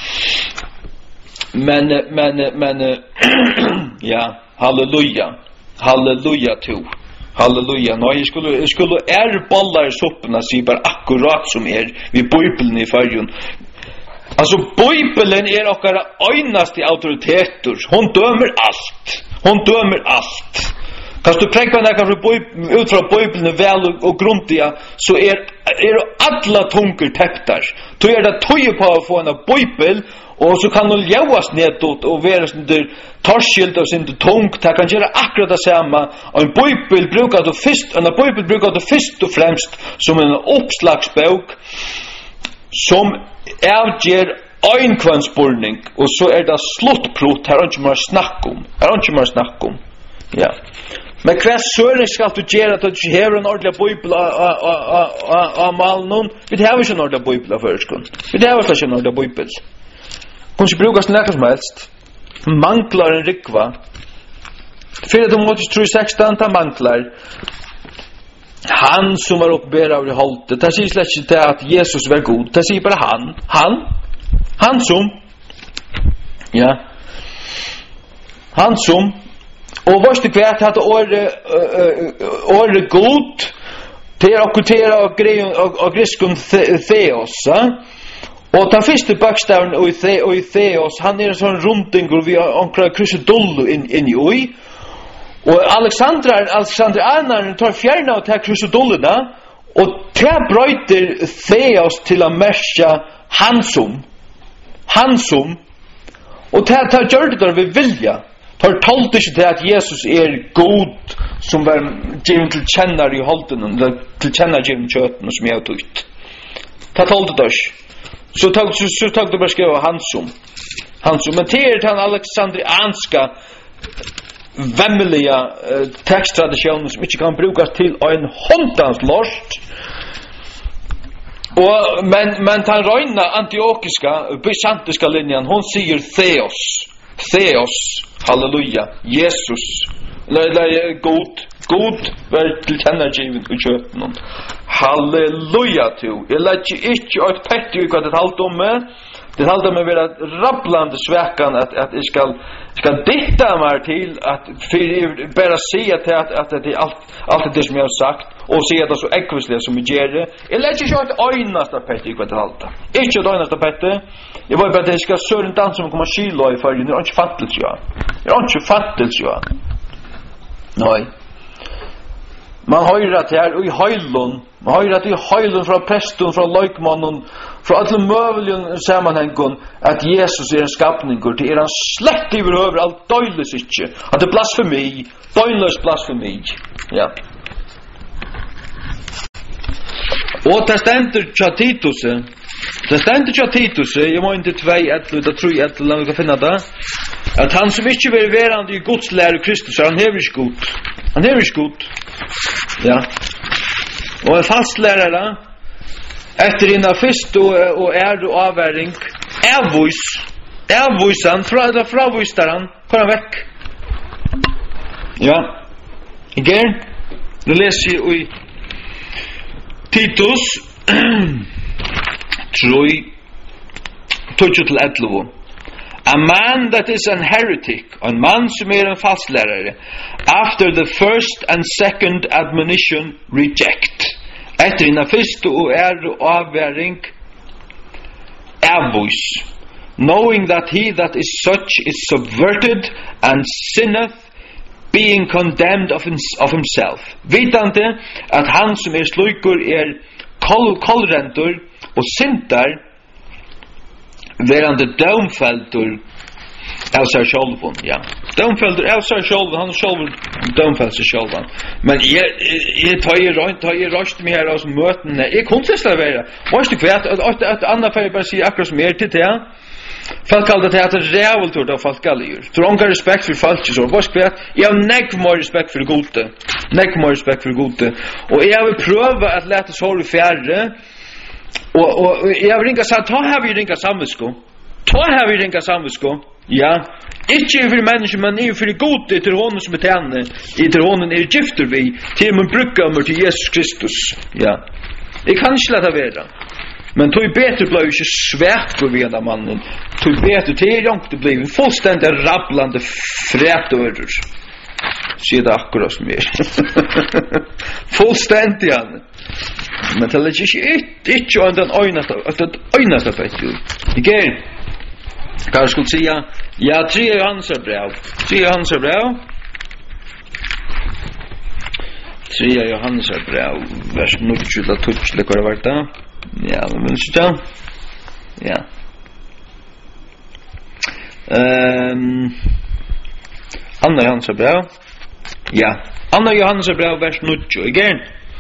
Men ja, halleluja. Halleluja to. Halleluja. Nej, jag skulle ballar soppna sig bara akkurat som vid Bibeln i förrjun. Alltså Bibeln okkara einaste auktoriteter. Hon dömer allt. Hon dömer allt. Kan du präkva näka ut från Bibeln väl och grundiga så alla tunker täcktar. Då det toje på att få en Bibel och så kan hon ljävas nedåt och vara sådär torskilt och sin tungt. Det kan göra akkurat det samma. En Bibel brukar du först och främst som en uppslagsbok som avger einkvannsborning och så det sluttplott här inte mer snack om. Ja. Men hva søren skal du gjøre at du hever en ordentlig bibel av malen? Vi har ikke en ordentlig bibel av førskund. Vi har ikke en ordentlig bibel. Kunne ikke brukes til noe som helst. Manglar en rikva. 4:16 ta manglar. Han som var oppbæret av det holdet. Det sier slett ikke til at Jesus var god. Det sier bare han. Han som. Ja. Han som. Og varst det kvært hadde året god til å okkutera og griskun theos. Og den første bakstaven i theos, han en sånn rundingur vi omkrar krusedullu inn i oi. Og Alexander Arnaren tar fjerna og tar krusedulluna og tar brøyter theos til å merska hansum. Og tar gjør det der vi vilja. Tar tolde ikke til at Jesus god som var given til kjenner i holden eller til kjenner given kjøtten som jeg har tøyt. Ta tolde det ikke. Så tok du bare skrive Hansum. Men til den alexandrianska vemmelige teksttradisjonen som ikke kan brukes til en håndans lort. Men den røyna antiokiska byzantiska linjen hon sier Theos, halleluja, Jesus, eller god, vær til kjennergiven i kjøtten. Halleluja til. Jeg lærte ikke et petti i hva det talte om meg. Det talte om meg være rabblande svekan at jeg skal ditta meg til at bare si at det alt det som jeg har sagt og si at det er så ekvislig som jeg gjør det. Jeg lærte ikke et øyneste petti i hva det talte. Ikke et øyneste petti. Jeg var bare at jeg skal søren dans som kommer skilo i fargen. Det er ikke fattels, ja. Nei. Man høyrer at her i høylun. Man høyrer at i høylun fra presten, fra løykmannen, fra alle møvelige sammenhengen at Jesus en skapninger til han slett i over alt døyles ikke. At det er blasfemi. Døgnløs blasfemi. Ja. Og det stender tja Titus, jeg må ikke 2:11, da tror jeg la meg finne det, at han som ikke vil være i Guds lære Kristus, han hever ikke god. Ja. Og en fast lærere, etter innan fyrst og avværing, avvisen, fravister han, hvor han vekk. Ja. Igen, nu leser jeg i Titus, 3:11. A man that is an heretic, en man som en fastlærere, after the first and second admonition reject. Etter innan fyrst og avværing, avvis. Knowing that he that is such is subverted and sinneth, being condemned of himself. Vitande at han som slukur kolrendur og syndar, verande dømfeldur av seg sjálfun, ja. Dømfeldur av seg sjálfun, han sjálfur dømfeld seg sjálfun. Men jeg tar røst med her av møtene. Jeg kunne ikke slå være. Varst du kvært, at andre feil bare sier akkurat som til det, ja. Folk kallar det at ræveltur av folk gallier. Tror ongar respekt for folk så. Varst kvært, jeg har nekk mer respekt for gode. Og jeg vil prøve at lete så i fjerde, og jeg vil ringa sa, ta har vi ringa samvisko. Ta har vi ringa samvisko. Ja. Ikke for mennesker, men for god til honom som tjene, til honom gifter vi, til man brukar til Jesus Kristus. Ja. Jeg kan ikke lade være. Men tog betur blev ikke svært for vi enda mannen. Tog betur til det blev en fullstendig rabblande frætører. Sier det akkurat som fullstendig han. Men det er ikke den øyneste fett. Ikke hva jeg skulle si, ja, 3 Johannes brev. 3 Johannes brev. 3 Johannes brev, vers 9 til 12, hva det var det? Ja, men ikke da. Ja. Anna Johannes brev. Ja. Anna Johannes brev, vers 9, again.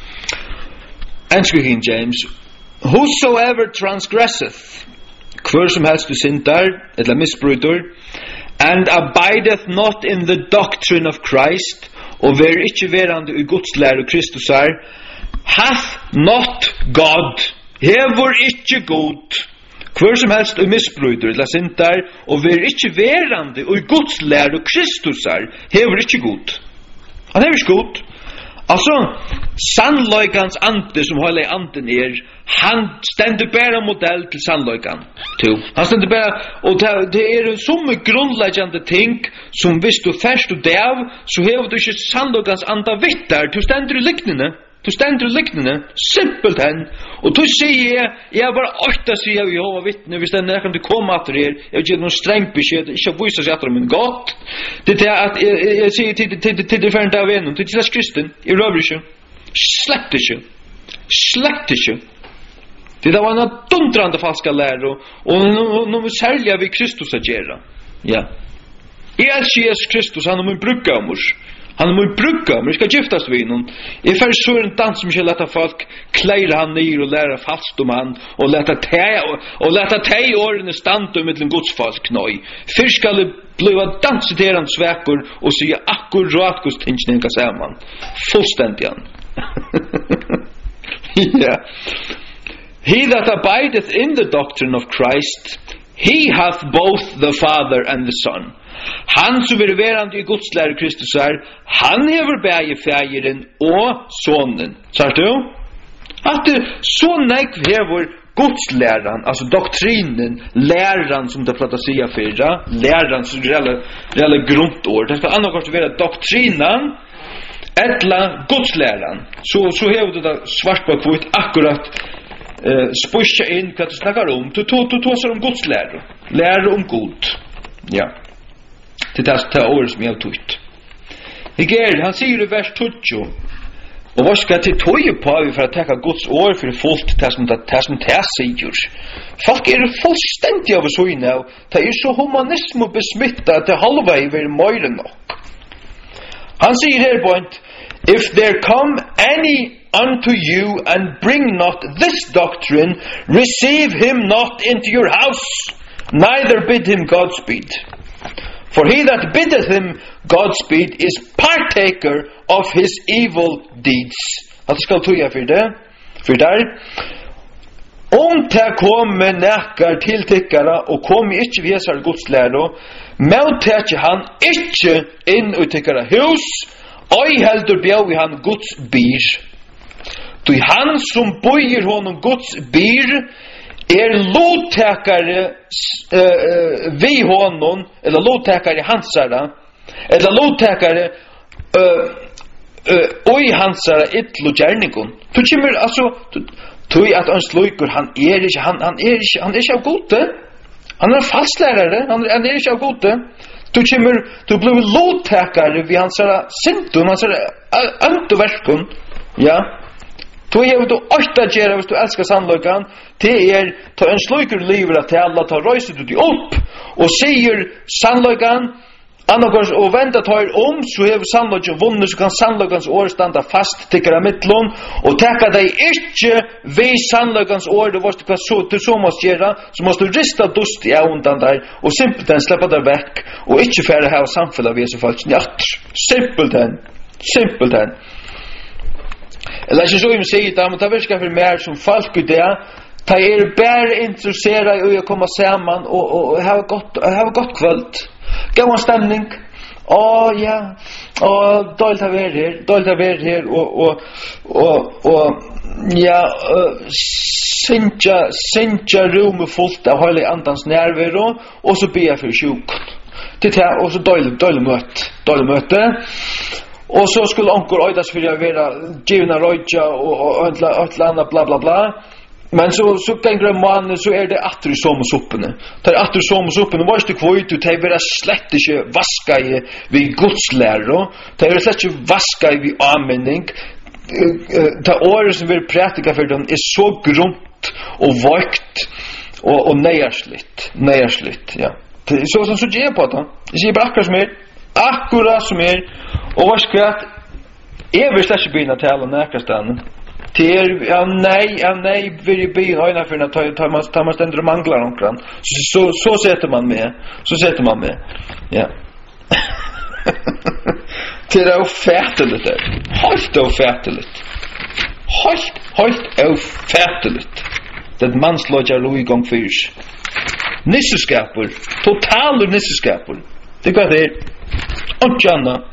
King James. Whosoever transgresseth, hver som helst du syndar, eller misbryter, and abideth not in the doctrine of Christ, og ver ikke verande i Guds lære Kristus hath not God, hever ikke god. Hver som helst du misbryter, eller syndar, og ver ikke verande i Guds lære Kristus hever ikke god. Han hever ikke god. Altså, sannløykans ande som hele anden han stender bare modell til sannløykan. Han stender bare, og det som grunnleggjande ting som hvis du først og dev, så hever du ikke sannløykans anda vittar, du stender i liknende. Du stender i liknende, simpelt hen. Og du sier jeg bare 8 sier av Jehova vittne, hvis det kan du komme etter her, jeg vil ikke noen streng beskjed, ikke viser seg etter men godt. Det er at jeg sier til det ferdig av en, til Jesus Kristus, jeg røver ikke. Slett ikke. Det var en dundrande falska lærer, og noe særlig av Kristus å gjøre. Ja. Jeg elsker Jesus Kristus, han min brukkammer. Han min brukkammer, jeg skal giftas ved noen. Jeg får så en dans som ikke lette folk kleire han ned og lære falskt om han, og lette teg årene stand om mittlen godsfolk nøy. Først skal det blive danseterende svekker og sige akkurat hos tingene kan sammen. Fullstendig han. Ja. He that abideth in the doctrine of Christ, he hath both the Father and the Son. Han som er verande i Guds lære Kristus han hever bæge fægeren og sonen. Sagt du? At så nekv hever Guds læran, altså doktrinen, læran som det platt å sige fyrra, læran som reelle grunnord. Det skal annakort være doktrinen, etla Guds læran. Så hever du da svart på kvitt akkurat spusja inn hva du snakkar om. Du tåser om Guds lære. Lære om Gud. Ja. Det er året som jeg har tøyt. Han sier i vers 20, og hva skal til tøye på vi for å teka Guds år for fullt det som det sier. Folk fullstendig av så inne, det så humanisme besmittet at det halva i vil møyre nok. Han sier her på if there come any unto you and bring not this doctrine, receive him not into your house, neither bid him Godspeed. For he that biddeth him Godspeed is partaker of his evil deeds. At det skal tøya for det. For der. Te komme nekkar til tykkara, og komme ikkje viesar godslæro, møttekje han ikkje inn i tykkara hus, og heldur bjau i han Guds bir. Du han som bøyer honom Guds bir, lottakare vi honom, eller lottakare hansara, eller lottakare oi hansara ytlo gjerningon. Du kommer, altså, du at hans loikur, han ikke av gode. Han fastlærare, han ikke av gode. Du kommer, du blir lottakare vi hansara syndum, hansara antoverskun, ja. Du hever du åtta gjerra hvis du elskar sannløykan, til ta en sløyker liver at alla ta røyset du opp, og sier sannløykan, annakors og venda tar så hever sannløykan vunnet, så kan sannløykans år standa fast tikkara mittlun, og tekka deg ikkje vi sannløykans år, det var du så måst gjerra, så måst du rista dust i undan der, og simpelthen sleppa deg vekk, og ikkje færre her samfunnet av Jesu folk, simpelthen. Eller ikke så jeg sier det, men det virker for mer som folk i det, Ta bara intresserade i att komma samman och ha gott kväll. Gå en stämning. Ja. Och dåligt att vara här och ja, synja rummet fullt av helig andans närvaro och så be för sjuk. Det och så dåligt möte. Och så skulle onkor öjdas för att vara givna röjja och ett annat bla bla bla. Men så tänker man så det att du som soppene. Tar att du som soppene var det kvitt du tar bara slett inte vaska i vid Guds lära. Tar slett inte vaska i vid användning. Ta året som vill praktika för dem så grunt och vakt och nejersligt, ja. Så som så ger på det. Det säger bara akkurat som och vad ska jag vill slett inte börja tala näkastan. Ja nej vill be höjna för att ta man ständer manglar omkring. Så sätter man med. Ja. Det är ofärteligt där. Helt ofärteligt. Det manslådjar låg igång fyrs. Nisseskapur. Totaler nisseskapur. Det går det. Och Janna.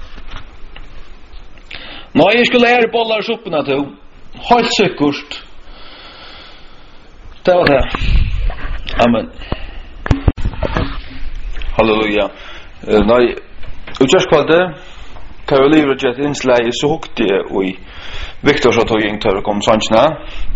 Nej, jag skulle lära bollar supporna till. Helt säkert. Det var det. Amen. Halleluja. Nej, utgärskvalde Karoliv och Jet inslag så hukte och i Victor så tog jag tar kom sanchna.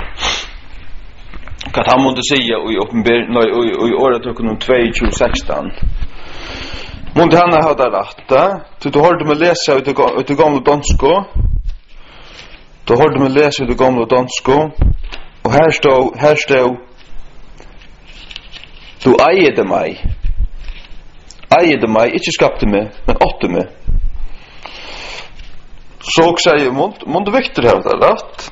Kat han måste säga och i i året 2016. Måste han ha det rätta. Du hörde mig läsa ut det gamla danska. Då hörde mig läsa ut det gamla danska. Och här stod du ägde mig, inte skapte mig, men åtte mig. Så också säger måste Victor ha det rätt.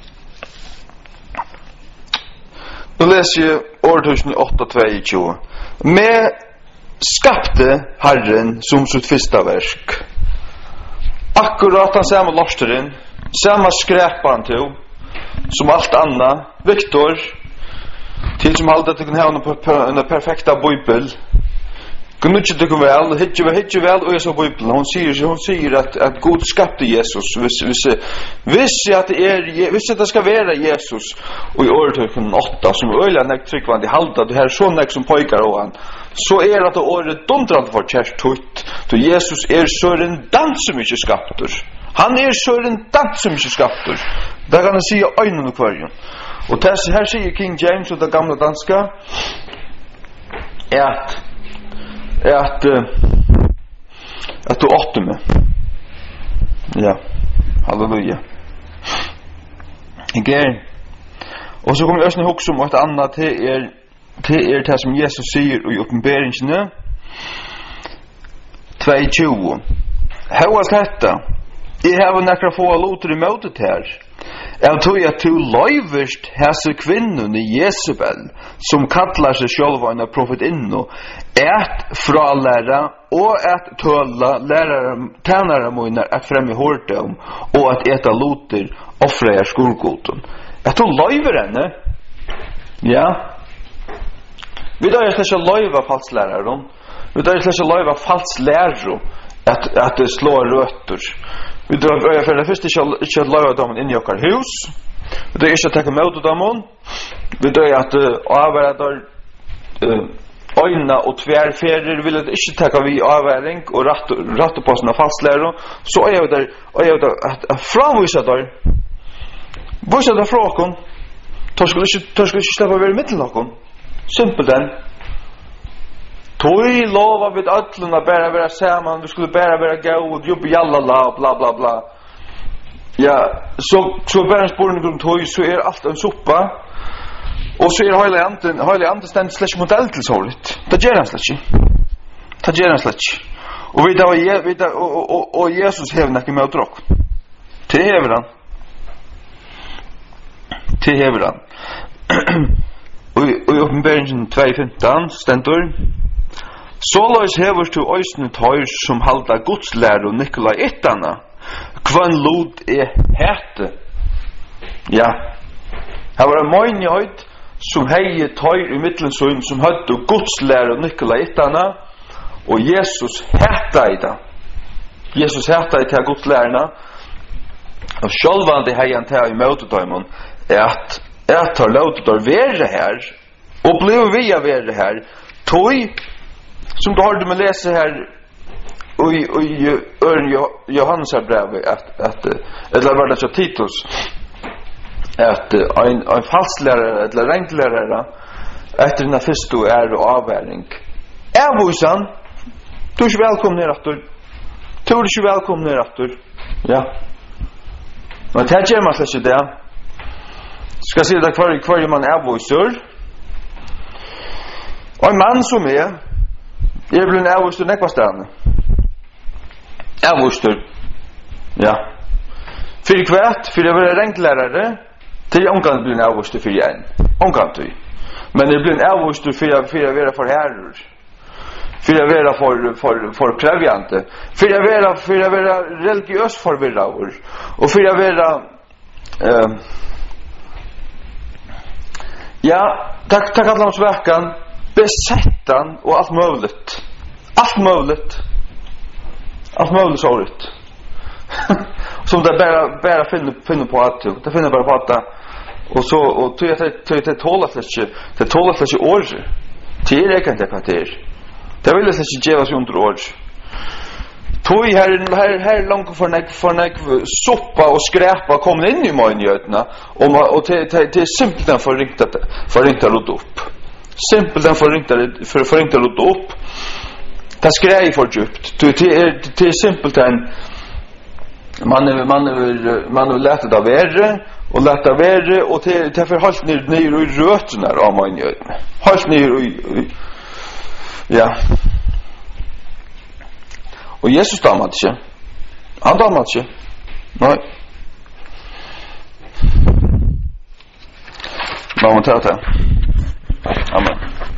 Nu läser jag årtusen 8:22. Med skapte Herren som sitt första verk. Akkurat han samma lasteren, samma skräpan till som allt annat. Victor till som hållde att det kan ha en perfekta bibel. Kunde inte det kan väl hitje väl och så bibeln. Hon säger att Gud skapte Jesus. Visst att det ska vara Jesus och i året 8 som öliga näck tryckvande halda det här så näck som pojkar och han. Så att året dondrant var kärst tutt. Då Jesus sören dans som inte skaptor. Han sören dans som inte skaptor. Där kan han säga ögonen och kvargen. Och här säger King James och det gamla danska att du åtte mig. Ja. Halleluja. Igen. Och så kommer jag också ihåg om ett annat det som Jesus säger i uppenbarelsen 2:20. Hur var detta? Jag har några få låter emot det här. Jag tror att du löjverst hese kvinnen i Jezebel som kallar sig själv en profetinno att fralära och att töla lärare moinar att främja hårdom och att äta loter offra er skolgulten. Jag tror löjver henne. Ja. Vi då är släcka löjva falslärare. Vi då är släcka löjva falslärare att det slår rötter. Vi drar för det första inte att löja dem in i vårt hus. Vi drar inte att ta emot dem. Vi drar att avvärda där öjna och tvärfärger. Vi vill inte ta vid avväring och ratta på sina fastlärer. Så är jag där att framvisa där. Visa där frågan. Tar skulle inte släppa över mittenlagen. Simpelt den. Toi lova vid ötluna bara vara samman, vi skulle bara vara gå och jobba jallala bla bla bla. Ja, så bara spåren om toi så allt en soppa. Och så hela anden ständigt släck modell till såligt. Det gör han släck. Och vi där och Jesus hävnar inte med att dra. Till hävran. Och i uppenbarelsen 2:15 stendur såleis hevur du eisini tøyr som halda Guds læru Nikolai ettana. Kvann lod hette. Ja. Her var en møgnjøyd som hei tøyr I mittlen som hødde godslære og Nikola ittana, og Jesus hætta I det. Jesus hætta I til godslærerna, og sjálvandi hei han til I møtedøymon, at tar lautet å være her, og blir vi å være her, tøy, som du hørte med lese her, i Øren Johannes brevet, eller var det så Titus, at en falslærer eller renglærere etter den første og avværing avvisan du ikke velkommen ned etter du ikke velkommen ned etter ja men det gjør man slik det skal si det hver man avviser og en mann som blevet avviser nekva stedene avviser ja fyrir kvært fyrir å være renglærere til omgang blir avvist for igjen. Omgang til. Men det blir avvist for å være for herrer. For å være for krevjante. For å være religiøs forvirraver. Og for å være ja, takk alle hans verkan besettan og alt muligt. Alt muligt. Alt muligt så ut. Som det bara finner på att det finner bara på att och så och det tålas inte år till kan det kvarter det vill det inte ge oss under år tog här långt för nek soppa och skräpa kommer in I mojnjötna och det simpelt den förringta låt upp simpelt den förringta låt upp det skräj för djupt det är simpelt den man vill lätta det värre och det för halt ner I rötterna av mig halt ner ja och Jesus damat inte han damat inte nej vad man tar amen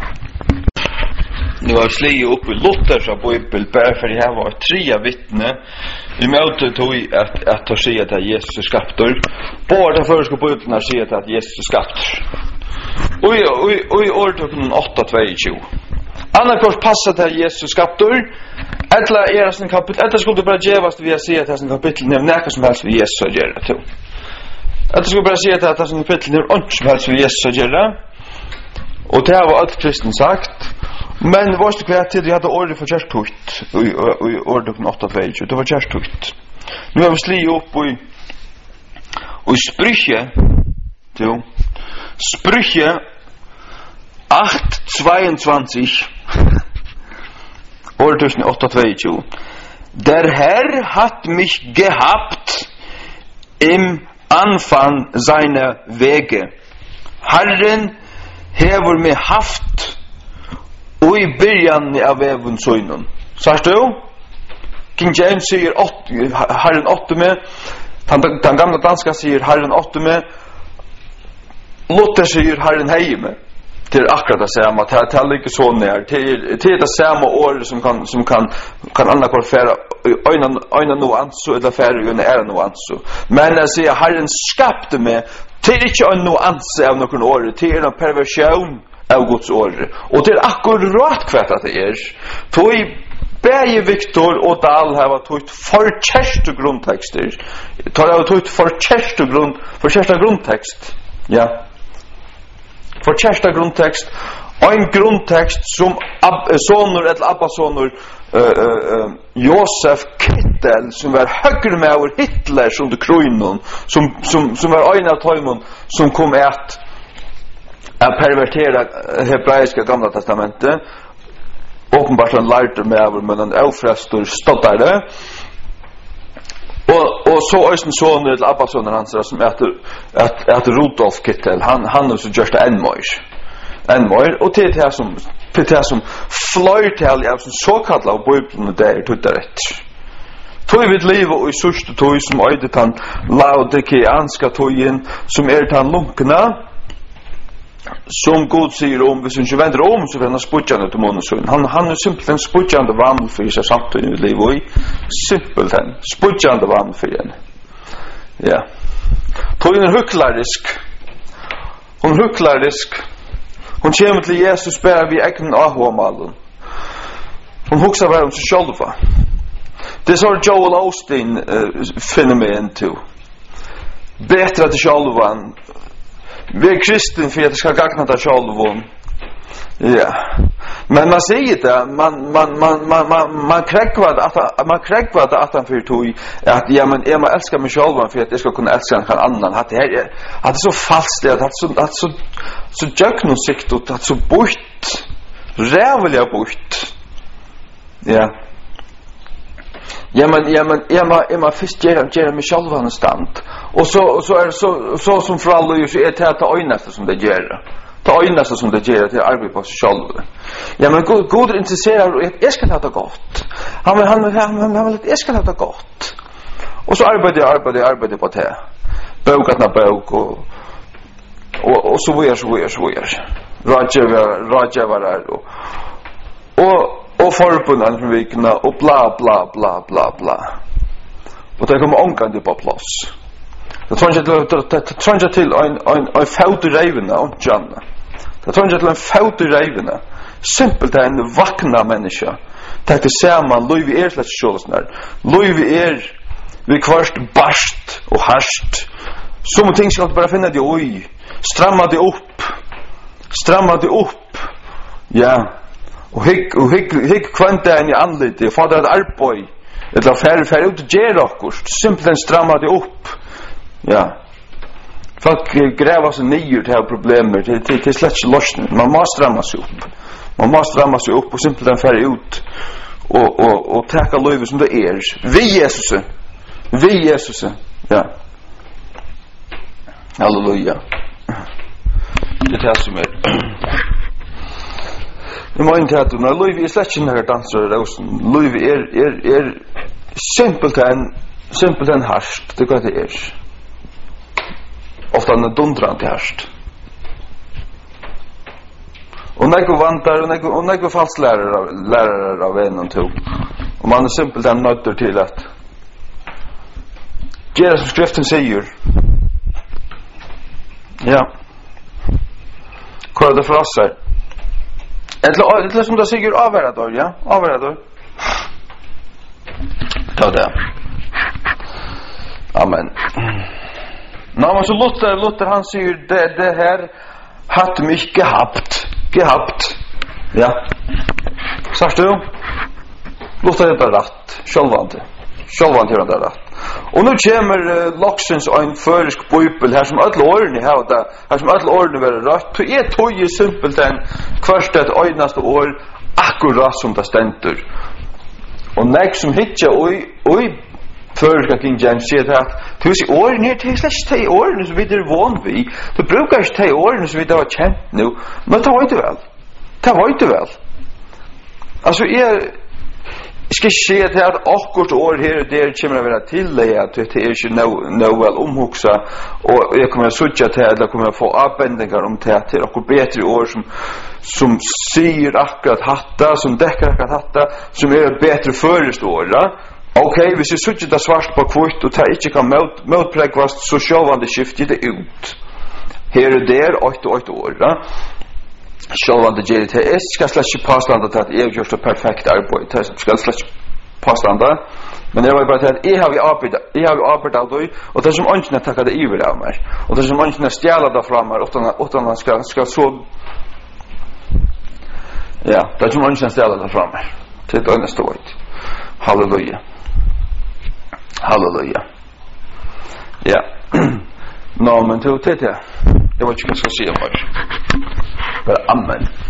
nu har slig upp I Luthers av Bibel bara för det här var 3 vittne I möte tog att ta sig att Jesus skaptor båda förska Bibeln säger att Jesus skaptor och I ordningen 8:22 Anna kort passar till Jesus skaptor eller sin kapitel eller skulle bara gevast vi säga att det kapitel är näka som helst vi Jesus gör det att skulle bara säga att det kapitel är inte som helst vi Jesus gör det och det har allt kristen sagt men vad ska jag till jag hade ordet för kärstut i ordningen 8:22 det var kärstut nu har vi sli upp och sprüche då sprüche 8:22 ordningen 8:22 der Herr hat mich gehabt im Anfang seiner Wege Herren hever mig haft og I byrjan av vevun søgnun. Sagt du? King James sier Herren 8 med, den gamla danska sier Herren 8 med, Luther sier Herren hei med. Det akkurat det samme, det ligger så nær. Det det samme året som kan annakvar færa øyna noe anso, eller færa øyna æra noe anso. Men jeg sier Herren skapte meg, det ikke øyna noe anso av noen året, det en perversion av Guds året. Og det akkurat kvart at det Tog Bæge Viktor og Dahl har tått forkjærste grunntekster. Har tått forkjærste grunntekst. Ja. Forkjærste grunntekst. Og en grunntekst som sonur eller abbasonur Josef Kittel som var høgre med over Hitlers under kroinen som var en av tøymon som kom at pervertera hebraiska gamla testamentet åpenbart han lærte med over men han Eufrestor stoddare og så øysen sånne eller abbasånne hans som etter Rudolf Kittel han også gjørste en møyr og til det som fløytel av som såkallet av Bibelen der tuttar etter tog vid livet og I sørste tog som øydet han laodikianska togin som tan lunkna som God sier hvis hun ikke vender så vil han spudjande til månesøen. Han simpelthen spudjande vann for seg samtidig i livet og simpelthen spudjande vann for henne. Ja. Tog hun huklarisk. Hon kommer till Jesus bara vid egen avhåmalen. Hon huxar bara om sig själva. Det är så Joel Osteen fenomen till. Bättre att själva. Vi är kristen för att det ska gagna det själva. Ja. Men man säger det, man kräkvar att han för tog att ja men jag älskar mig själv för att jag ska kunna älska någon annan. Att det är så falskt att så diagnostiskt att så bort rävliga bort. Ja. Ja men först ger mig själv en stand. Och så är det så som för alla ju så är det att öjnaste som det gör. Ta öjnaste som det gör till arbete på sig själv. Ja men God är intresserad av att jag ska ha det gott. Han vill att jag ska ha det gott. Och så arbetar på det. Bokatna bok och så vidare. Rajevar och förbundan från vikna och bla bla bla bla bla. Och det kommer ångande på plats. Det tror jag till en fot i revna och janna. Det tror jag till en fot i revna. Simpelt är en vakna människa. Det ser man löv slätt själsnär. Löv vi kvarst barst och harst. Som ting ska bara finna det oj. Stramma det upp. Ja. Och hick kvanta en i anlite. Få det ett arboj. Eller färre ut och ger okkurst. Simpelt en stramma det upp. Ja. Folk gräver sig ner till här problemet. Det är slett lossning. Man måste stramma sig upp och simpelt en färre ut. Och täcka löjvet som det är. Vi Jesus. Ja. Halleluja. Det är det som är. Jag menar inte att när löjvet är slett inte här dansar i rosen. Löjvet är simpelt en harst. Det är vad det är. Ofta en dundrande härst. Och när vantar och när falsk lärare av en och två. Och man är simpelt en nötter till att göra som skriften säger. Ja. Vad är det för oss här? Eller som det säger avvärador, ja? Avvärador. Ta det. Amen. Nå, men så Luther han säger det här hat mich gehabt. Ja. Sagst du? Luther är det rätt. Självande är det rätt. Och nu kommer loxens en förisk bibel här som alla åren har det. Här som alla åren är rätt. Det är tog simpelt en kvart ett öjnaste år akkurat som det ständer. Och när som hittar oj förska King James säger att du ser åren här till slags 3 år så vidare van vi. Du brukar ju 3 år så vidare har känt nu. Men det var inte väl. Alltså ska se att det är 8 år här och där kommer att vara till det att det är inte väl omhuxa och jag kommer att söka till att jag kommer att få avbändningar om det till och bättre år som säger akkurat hatta, som däckar akkurat hatta, som är ett bättre förestående. Okej, hvis jeg sutter det svart på kvitt og det ikke kan motpregvast, så sjåvande skifter det ut. Her og der, 8 år. Sjåvande gjør det til. Jeg skal slett ikke påstande til at jeg har gjort det perfekt arbeid. Jeg skal slett ikke påstande. Men jeg var bare til at jeg har arbeidet av det, og det er som ønskene takker det iver av meg. Og det er som ønskene stjæler det fra meg, utan han skal så... Ja, det er som ønskene stjæler det fra meg. Til det øyneste året. Halleluja. Ja. Nå, men til det. Jeg vet ikke hva jeg skal si om det. Bare amen.